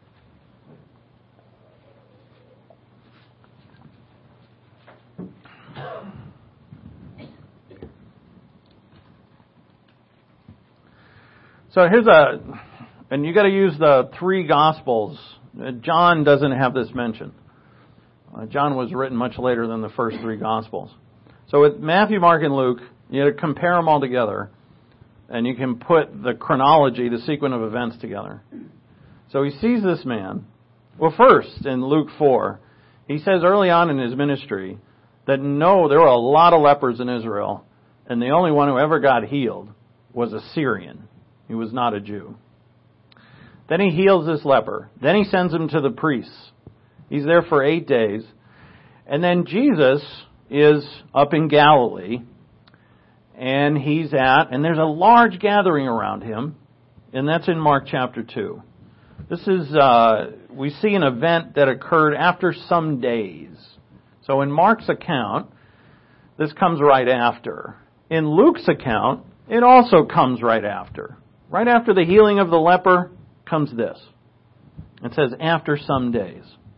S1: So here's and you got to use the three Gospels. John doesn't have this mentioned. John was written much later than the first three Gospels. So with Matthew, Mark, and Luke, you got to compare them all together, and you can put the chronology, the sequence of events together. So he sees this man. Well, first, in Luke 4, he says early on in his ministry that no, there were a lot of lepers in Israel, and the only one who ever got healed was a Syrian. He was not a Jew. Then he heals this leper. Then he sends him to the priests. He's there for 8 days. And then Jesus is up in Galilee, and and there's a large gathering around him, and that's in Mark chapter 2. This is, we see an event that occurred after some days. So in Mark's account, this comes right after. In Luke's account, it also comes right after. Right after the healing of the leper comes this. It says, after some days.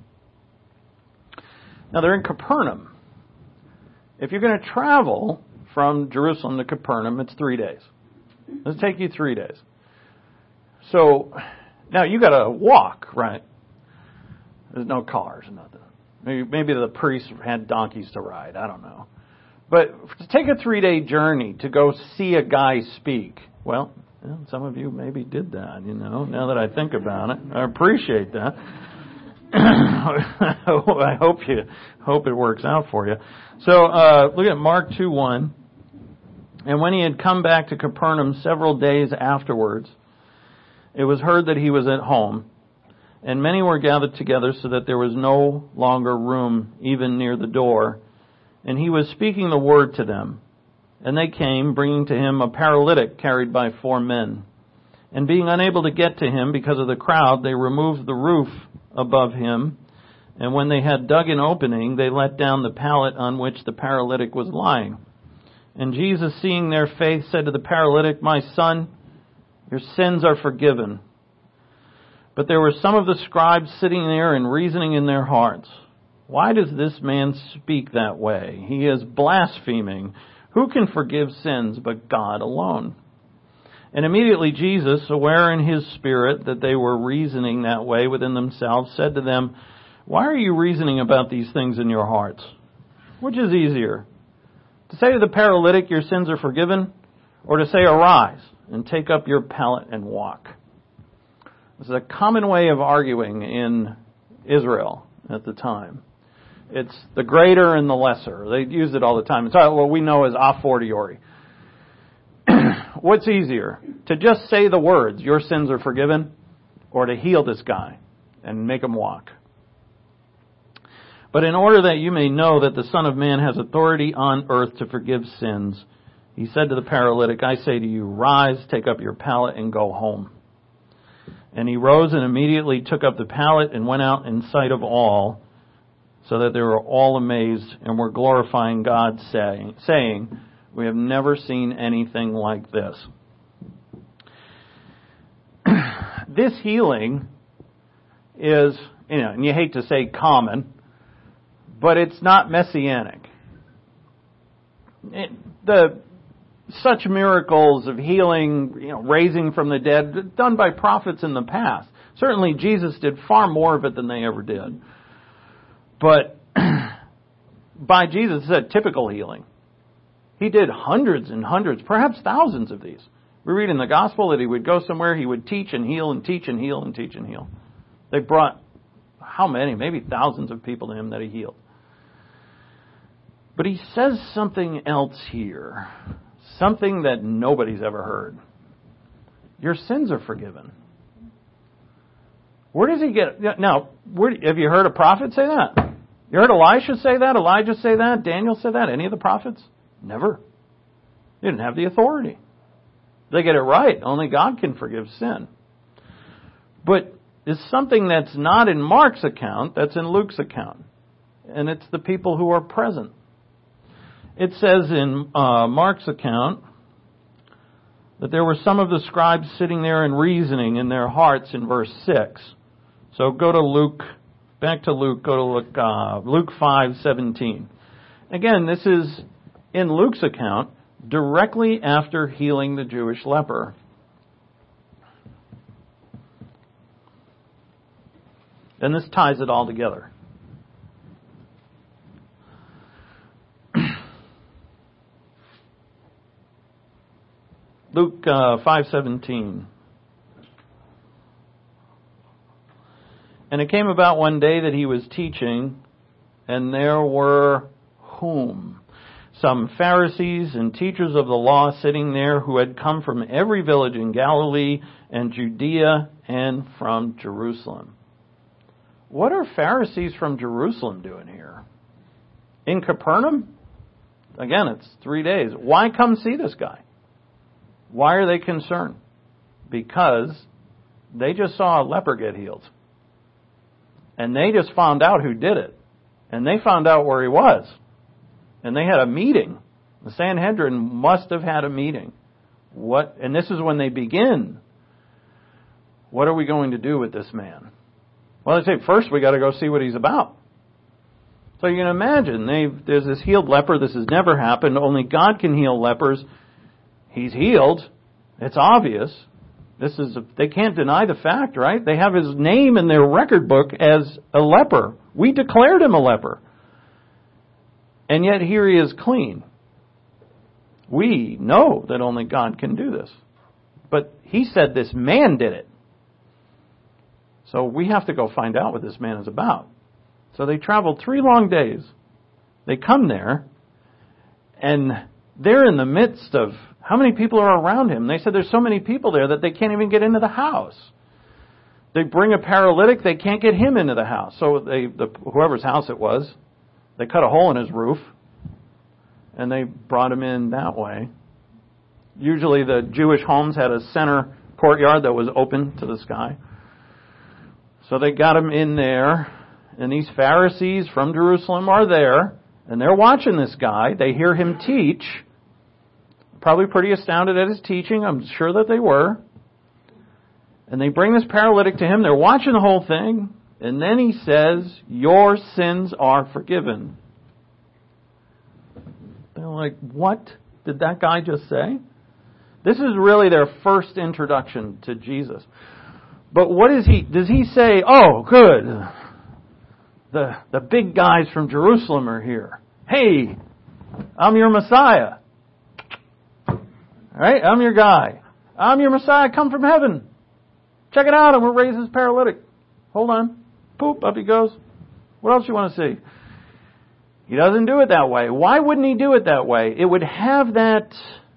S1: Now they're in Capernaum. If you're going to travel from Jerusalem to Capernaum, it's 3 days. It'll take you 3 days. So, now you got to walk, right? There's no cars, nothing. Maybe the priests had donkeys to ride. I don't know. But to take a 3-day journey to go see a guy speak, well, some of you maybe did that, now that I think about it. I appreciate that. I hope it works out for you. So, look at Mark 2:1. And when he had come back to Capernaum several days afterwards, it was heard that he was at home, and many were gathered together so that there was no longer room even near the door. And he was speaking the word to them. And they came, bringing to him a paralytic carried by 4 men. And being unable to get to him because of the crowd, they removed the roof above him. And when they had dug an opening, they let down the pallet on which the paralytic was lying. And Jesus, seeing their faith, said to the paralytic, "My son, your sins are forgiven." But there were some of the scribes sitting there and reasoning in their hearts, "Why does this man speak that way? He is blaspheming. Who can forgive sins but God alone?" And immediately Jesus, aware in his spirit that they were reasoning that way within themselves, said to them, "Why are you reasoning about these things in your hearts? Which is easier, to say to the paralytic, 'Your sins are forgiven,' or to say, 'Arise and take up your pallet and walk'?" This is a common way of arguing in Israel at the time. It's the greater and the lesser. They use it all the time. It's what we know as a fortiori. What's easier? To just say the words, "Your sins are forgiven," or to heal this guy and make him walk? But in order that you may know that the Son of Man has authority on earth to forgive sins, he said to the paralytic, "I say to you, rise, take up your pallet and go home." And he rose and immediately took up the pallet and went out in sight of all, so that they were all amazed and were glorifying God, saying, "We have never seen anything like this." This healing is, and you hate to say common, but it's not messianic. such miracles of healing, raising from the dead, done by prophets in the past. Certainly Jesus did far more of it than they ever did. But by Jesus, it's a typical healing. He did hundreds and hundreds, perhaps thousands of these. We read in the gospel that he would go somewhere, he would teach and heal and teach and heal and teach and heal. They brought, how many? Maybe thousands of people to him that he healed. But he says something else here. Something that nobody's ever heard. Your sins are forgiven. Where does he get... Now, have you heard a prophet say that? You heard Elisha say that? Elijah say that? Daniel say that? Any of the prophets? Never. They didn't have the authority. They get it right. Only God can forgive sin. But it's something that's not in Mark's account, that's in Luke's account. And it's the people who are present. It says in Mark's account that there were some of the scribes sitting there and reasoning in their hearts in verse 6. So go to Luke, back to Luke, go to Luke 5:17. Again, this is in Luke's account directly after healing the Jewish leper. And this ties it all together. Luke 5:17. And it came about one day that he was teaching, and there were whom? Some Pharisees and teachers of the law sitting there who had come from every village in Galilee and Judea and from Jerusalem. What are Pharisees from Jerusalem doing here? In Capernaum? Again, it's 3 days. Why come see this guy? Why are they concerned? Because they just saw a leper get healed. And they just found out who did it. And they found out where he was. And they had a meeting. The Sanhedrin must have had a meeting. And this is when they begin. What are we going to do with this man? Well, they say, first we got to go see what he's about. So you can imagine, there's this healed leper. This has never happened. Only God can heal lepers. He's healed. It's obvious. They can't deny the fact, right? They have his name in their record book as a leper. We declared him a leper. And yet here he is clean. We know that only God can do this. But he said this man did it. So we have to go find out what this man is about. So they traveled 3 long days. They come there, and they're in the midst of how many people are around him. They said there's so many people there that they can't even get into the house. They bring a paralytic, they can't get him into the house. So whoever's house it was, they cut a hole in his roof, and they brought him in that way. Usually the Jewish homes had a center courtyard that was open to the sky. So they got him in there, and these Pharisees from Jerusalem are there, and they're watching this guy. They hear him teach. Probably pretty astounded at his teaching. I'm sure that they were. And they bring this paralytic to him. They're watching the whole thing. And then he says, your sins are forgiven. They're like, what did that guy just say? This is really their first introduction to Jesus. But what does he say, oh, good, the big guys from Jerusalem are here. Hey, I'm your Messiah. All right, I'm your guy. I'm your Messiah, come from heaven. Check it out, I'm going to raise this paralytic. Hold on. Poop, up he goes. What else you want to see? He doesn't do it that way. Why wouldn't he do it that way? It would have that,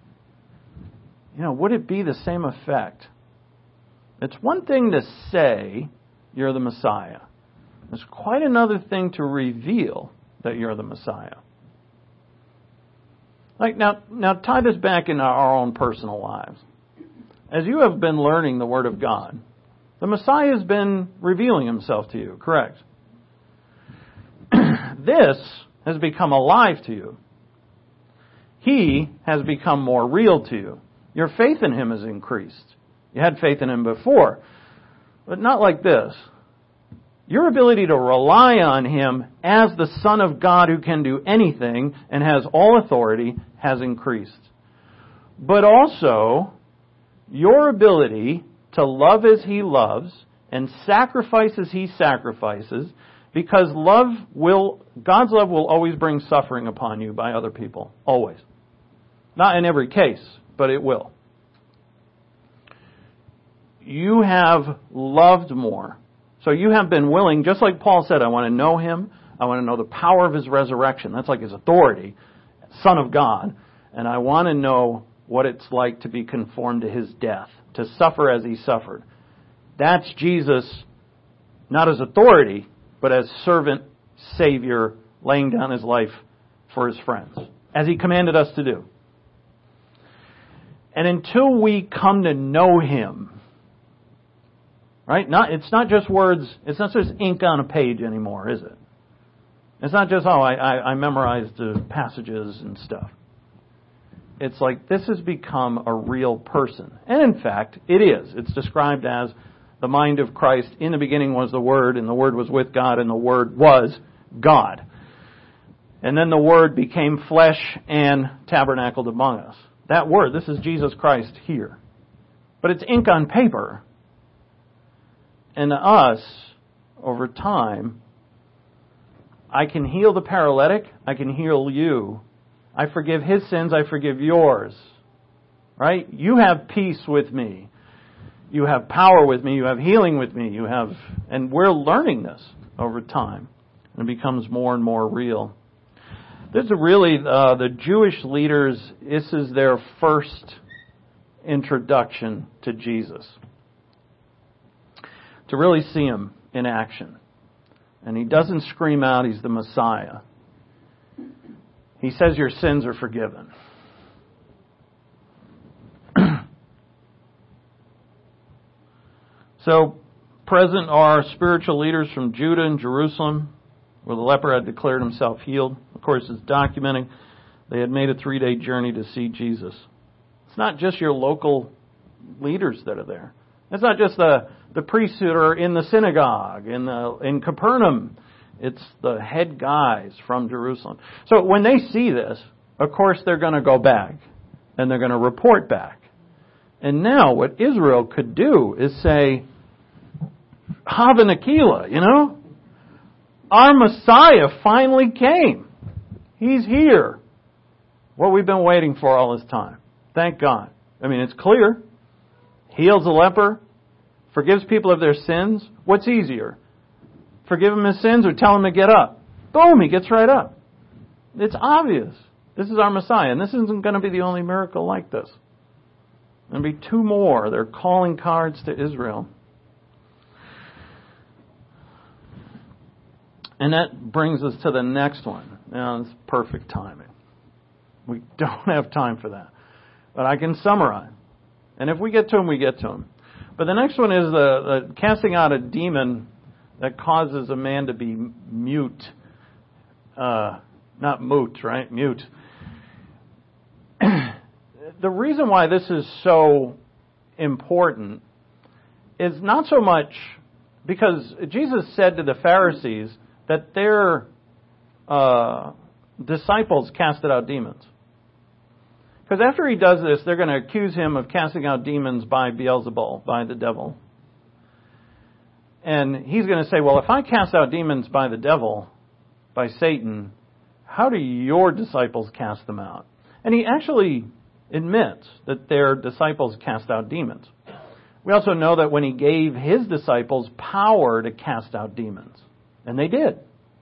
S1: would it be the same effect? It's one thing to say you're the Messiah. It's quite another thing to reveal that you're the Messiah. Like now tie this back into our own personal lives. As you have been learning the Word of God, the Messiah has been revealing himself to you, correct? This has become alive to you. He has become more real to you. Your faith in him has increased. You had faith in him before, but not like this. Your ability to rely on him as the Son of God who can do anything and has all authority has increased. but also your ability to love as He loves and sacrifice as He sacrifices, because God's love will always bring suffering upon you by other people. Always. Not in every case, but it will. You have loved more. So you have been willing, just like Paul said, I want to know Him. I want to know the power of His resurrection. That's like His authority, Son of God. And I want to know what it's like to be conformed to His death, to suffer as He suffered. That's Jesus, not as authority, but as servant, Savior, laying down His life for His friends, as He commanded us to do. And until we come to know Him, right? It's not just words, it's not just ink on a page anymore, is it? It's not just, I memorized the passages and stuff. It's like this has become a real person. And in fact, it is. It's described as the mind of Christ. In the beginning was the Word, and the Word was with God, and the Word was God. And then the Word became flesh and tabernacled among us. That Word, this is Jesus Christ here. But it's ink on paper. And to us, over time, I can heal the paralytic, I can heal you. I forgive his sins, I forgive yours. Right? You have peace with me. You have power with me, you have healing with me, and we're learning this over time. And it becomes more and more real. This is really, the Jewish leaders, this is their first introduction to Jesus. To really see Him in action. And He doesn't scream out He's the Messiah. He says your sins are forgiven. So, present are spiritual leaders from Judah and Jerusalem, where the leper had declared himself healed. Of course, it's documenting they had made a 3-day journey to see Jesus. It's not just your local leaders that are there. It's not just the priests who are in the synagogue, in Capernaum. It's the head guys from Jerusalem. So when they see this, of course they're going to go back, and they're going to report back. And now what Israel could do is say, Hava Nakila, our Messiah finally came. He's here. What we've been waiting for all this time. Thank God. I mean, it's clear. Heals a leper, forgives people of their sins. What's easier? Forgive him his sins or tell him to get up? Boom, he gets right up. It's obvious. This is our Messiah, and this isn't going to be the only miracle like this. There'll be 2 more. They're calling cards to Israel. And that brings us to the next one. Now, it's perfect timing. We don't have time for that. But I can summarize. And if we get to them, we get to them. But the next one is the casting out a demon that causes a man to be mute. Not moot, right? Mute. The reason why this is so important is not so much because Jesus said to the Pharisees that their disciples casted out demons. Because after he does this, they're going to accuse him of casting out demons by Beelzebul, by the devil. And he's going to say, well, if I cast out demons by the devil, by Satan, how do your disciples cast them out? And he actually admits that their disciples cast out demons. We also know that when he gave his disciples power to cast out demons. And they did.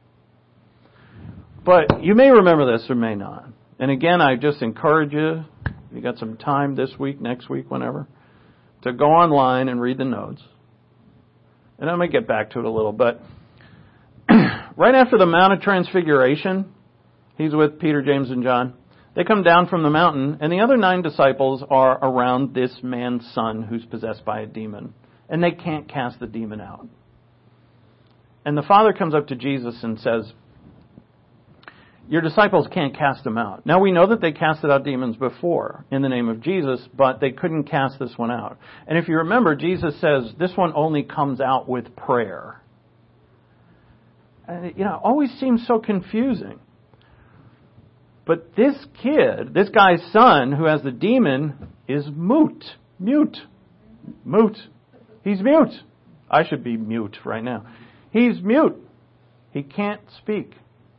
S1: But you may remember this or may not. And again, I just encourage you, if you got some time this week, next week, whenever, to go online and read the notes. And I may get back to it a little, but right after the Mount of Transfiguration, he's with Peter, James, and John. They come down from the mountain, and the other 9 disciples are around this man's son who's possessed by a demon. And they can't cast the demon out. And the Father comes up to Jesus and says, your disciples can't cast them out. Now we know that they casted out demons before in the name of Jesus, but they couldn't cast this one out. And if you remember, Jesus says this one only comes out with prayer. And, it always seems so confusing. But this kid, this guy's son who has the demon, is mute. He's mute. I should be mute right now. He's mute. He can't speak.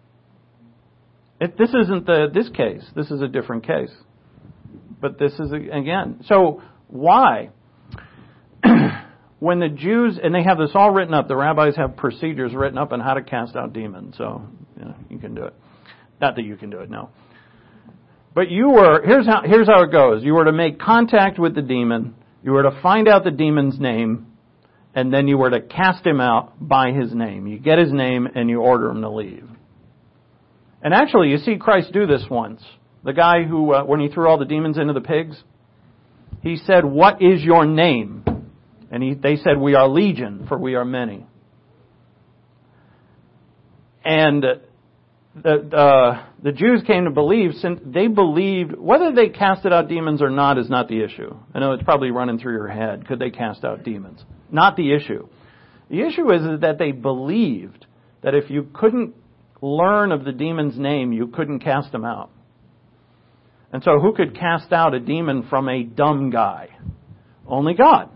S1: This isn't this case. This is a different case. But this is, again. So why? When the Jews, and they have this all written up, the rabbis have procedures written up on how to cast out demons. So, you can do it. Not that you can do it, no. But here's how it goes. You were to make contact with the demon. You were to find out the demon's name. And then you were to cast him out by his name. You get his name and you order him to leave. And actually, you see Christ do this once. The guy who, when he threw all the demons into the pigs, he said, "What is your name?" And they said, "We are legion, for we are many." And the Jews came to believe, since they believed, whether they casted out demons or not is not the issue. I know it's probably running through your head. Could they cast out demons? Not the issue. The issue is that they believed that if you couldn't learn of the demon's name, you couldn't cast him out. And so who could cast out a demon from a dumb guy? Only God.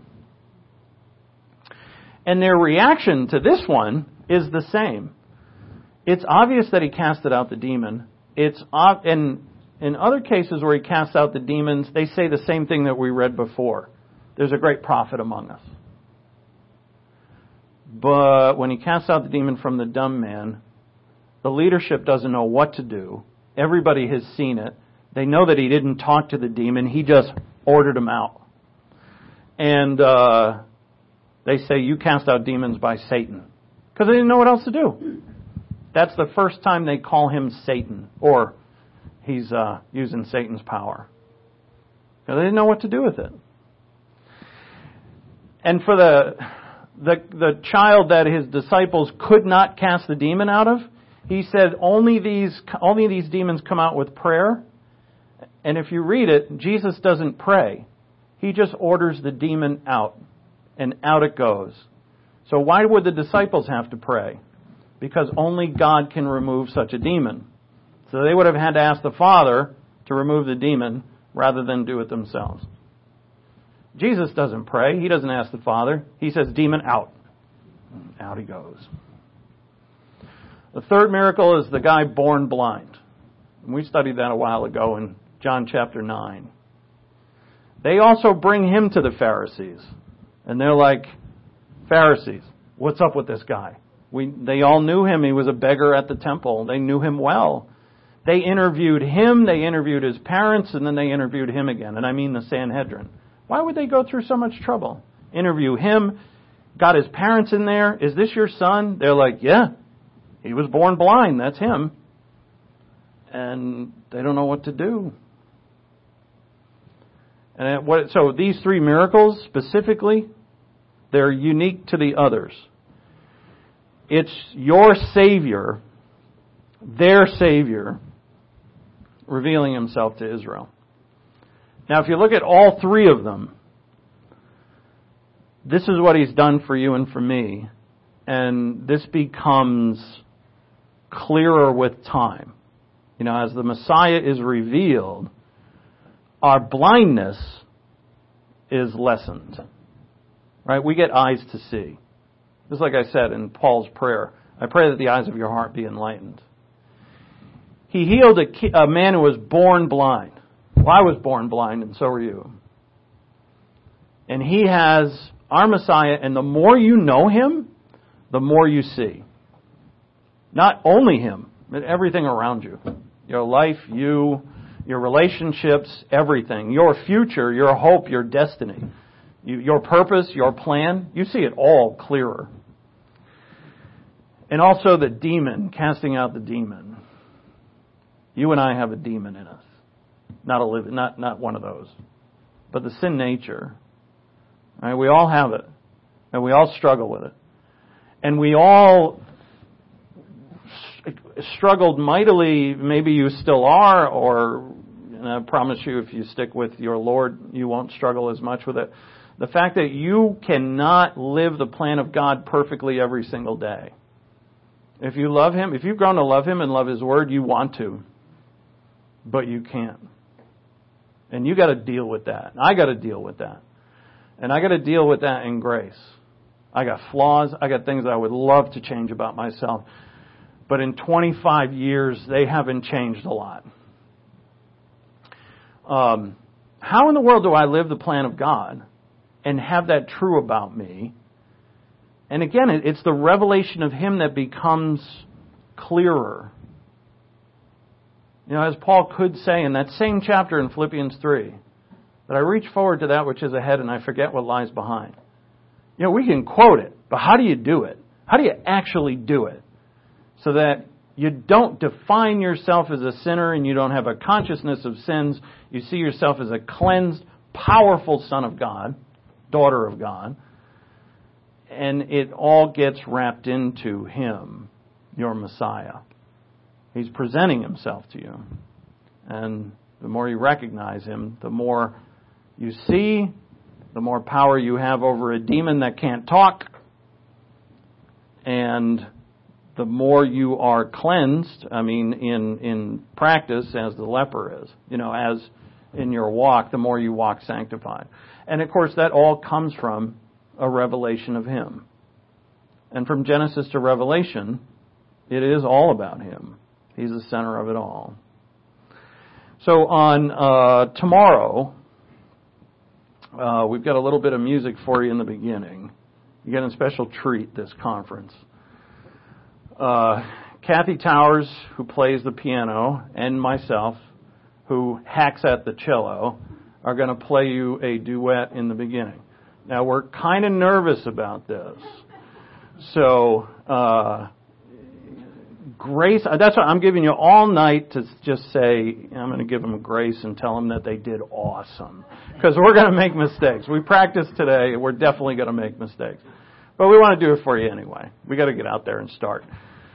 S1: And their reaction to this one is the same. It's obvious that he casted out the demon. In other cases where he casts out the demons, they say the same thing that we read before. There's a great prophet among us. But when he casts out the demon from the dumb man, the leadership doesn't know what to do. Everybody has seen it. They know that he didn't talk to the demon. He just ordered him out. And they say, "You cast out demons by Satan." Because they didn't know what else to do. That's the first time they call him Satan. Or he's using Satan's power. Because they didn't know what to do with it. And for the child that his disciples could not cast the demon out of, he said, only these demons come out with prayer. And if you read it, Jesus doesn't pray. He just orders the demon out. And out it goes. So why would the disciples have to pray? Because only God can remove such a demon. So they would have had to ask the Father to remove the demon rather than do it themselves. Jesus doesn't pray. He doesn't ask the Father. He says, "Demon out." Out he goes. The third miracle is the guy born blind. And we studied that a while ago in John chapter 9. They also bring him to the Pharisees. And they're like, "Pharisees, what's up with this guy?" They all knew him. He was a beggar at the temple. They knew him well. They interviewed him, they interviewed his parents, and then they interviewed him again. And I mean the Sanhedrin. Why would they go through so much trouble? Interview him, got his parents in there. "Is this your son?" They're like, "Yeah, he was born blind. That's him." And they don't know what to do. And so these three miracles specifically, they're unique to the others. It's your Savior, their Savior, revealing himself to Israel. Now, if you look at all three of them, this is what he's done for you and for me. And this becomes clearer with time. As the Messiah is revealed, our blindness is lessened. Right? We get eyes to see. Just like I said in Paul's prayer, I pray that the eyes of your heart be enlightened. He healed a man who was born blind. Well, I was born blind, and so are you. And he has our Messiah, and the more you know him, the more you see. Not only him, but everything around you. Your life, your relationships, everything. Your future, your hope, your destiny. Your purpose, your plan, you see it all clearer. And also the demon, casting out the demon. You and I have a demon in us. Not one of those. But the sin nature. Right? We all have it. And we all struggle with it. And we all struggled mightily, maybe you still are, or I promise you if you stick with your Lord, you won't struggle as much with it. The fact that you cannot live the plan of God perfectly every single day. If you love Him, if you've grown to love Him and love His Word, you want to. but you can't. And you got to deal with that. I got to deal with that. And I got to deal with that in grace. I got flaws. I got things I would love to change about myself. But in 25 years, they haven't changed a lot. How in the world do I live the plan of God and have that true about me? And again, it's the revelation of Him that becomes clearer. You know, as Paul could say in that same chapter in Philippians 3, that I reach forward to that which is ahead and I forget what lies behind. You know, we can quote it, but how do you do it? How do you actually do it? So that you don't define yourself as a sinner and you don't have a consciousness of sins. You see yourself as a cleansed, powerful son of God, daughter of God. And it all gets wrapped into Him, your Messiah. He's presenting Himself to you. And the more you recognize Him, the more you see, the more power you have over a demon that can't talk. And the more you are cleansed, I mean, in practice, as the leper is, you know, as in your walk, the more you walk sanctified. And of course, that all comes from a revelation of Him. And from Genesis to Revelation, it is all about Him. He's the center of it all. So on tomorrow, we've got a little bit of music for you in the beginning. You get a special treat this conference. Kathy Towers, who plays the piano, and myself, who hacks at the cello, are going to play you a duet in the beginning. Now, we're kind of nervous about this. So, grace, that's why I'm giving you all night to just say, I'm going to give them grace and tell them that they did awesome. Because we're going to make mistakes. We practiced today, we're definitely going to make mistakes. But we want to do it for you anyway. We got to get out there and start.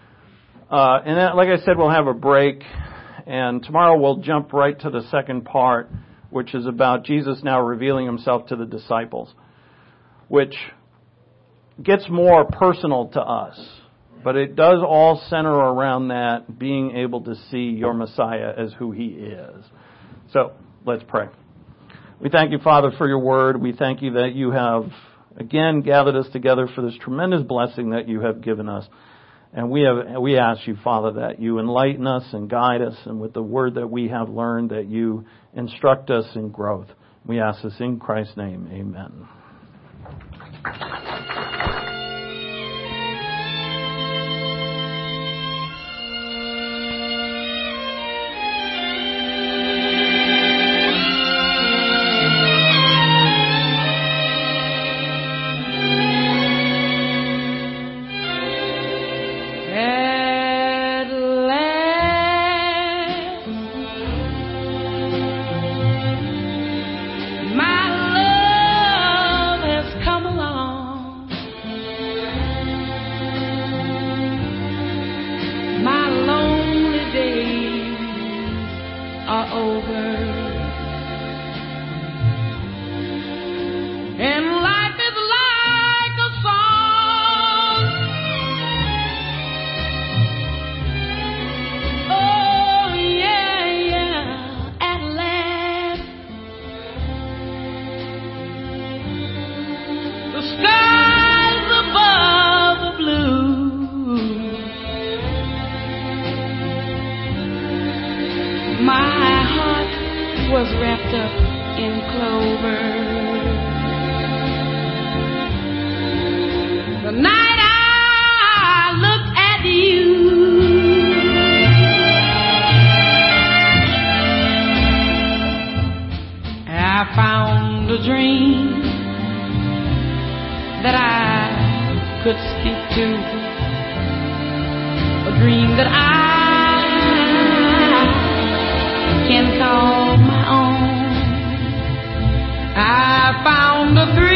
S1: And then, like I said, we'll have a break. And tomorrow we'll jump right to the second part, which is about Jesus now revealing Himself to the disciples, which gets more personal to us. But it does all center around that, being able to see your Messiah as who He is. So, let's pray. We thank You, Father, for Your word. We thank You that You have, again, gathered us together for this tremendous blessing that You have given us. And we ask You, Father, that You enlighten us and guide us, and with the word that we have learned, that You instruct us in growth. We ask this in Christ's name. Amen.
S2: I found a dream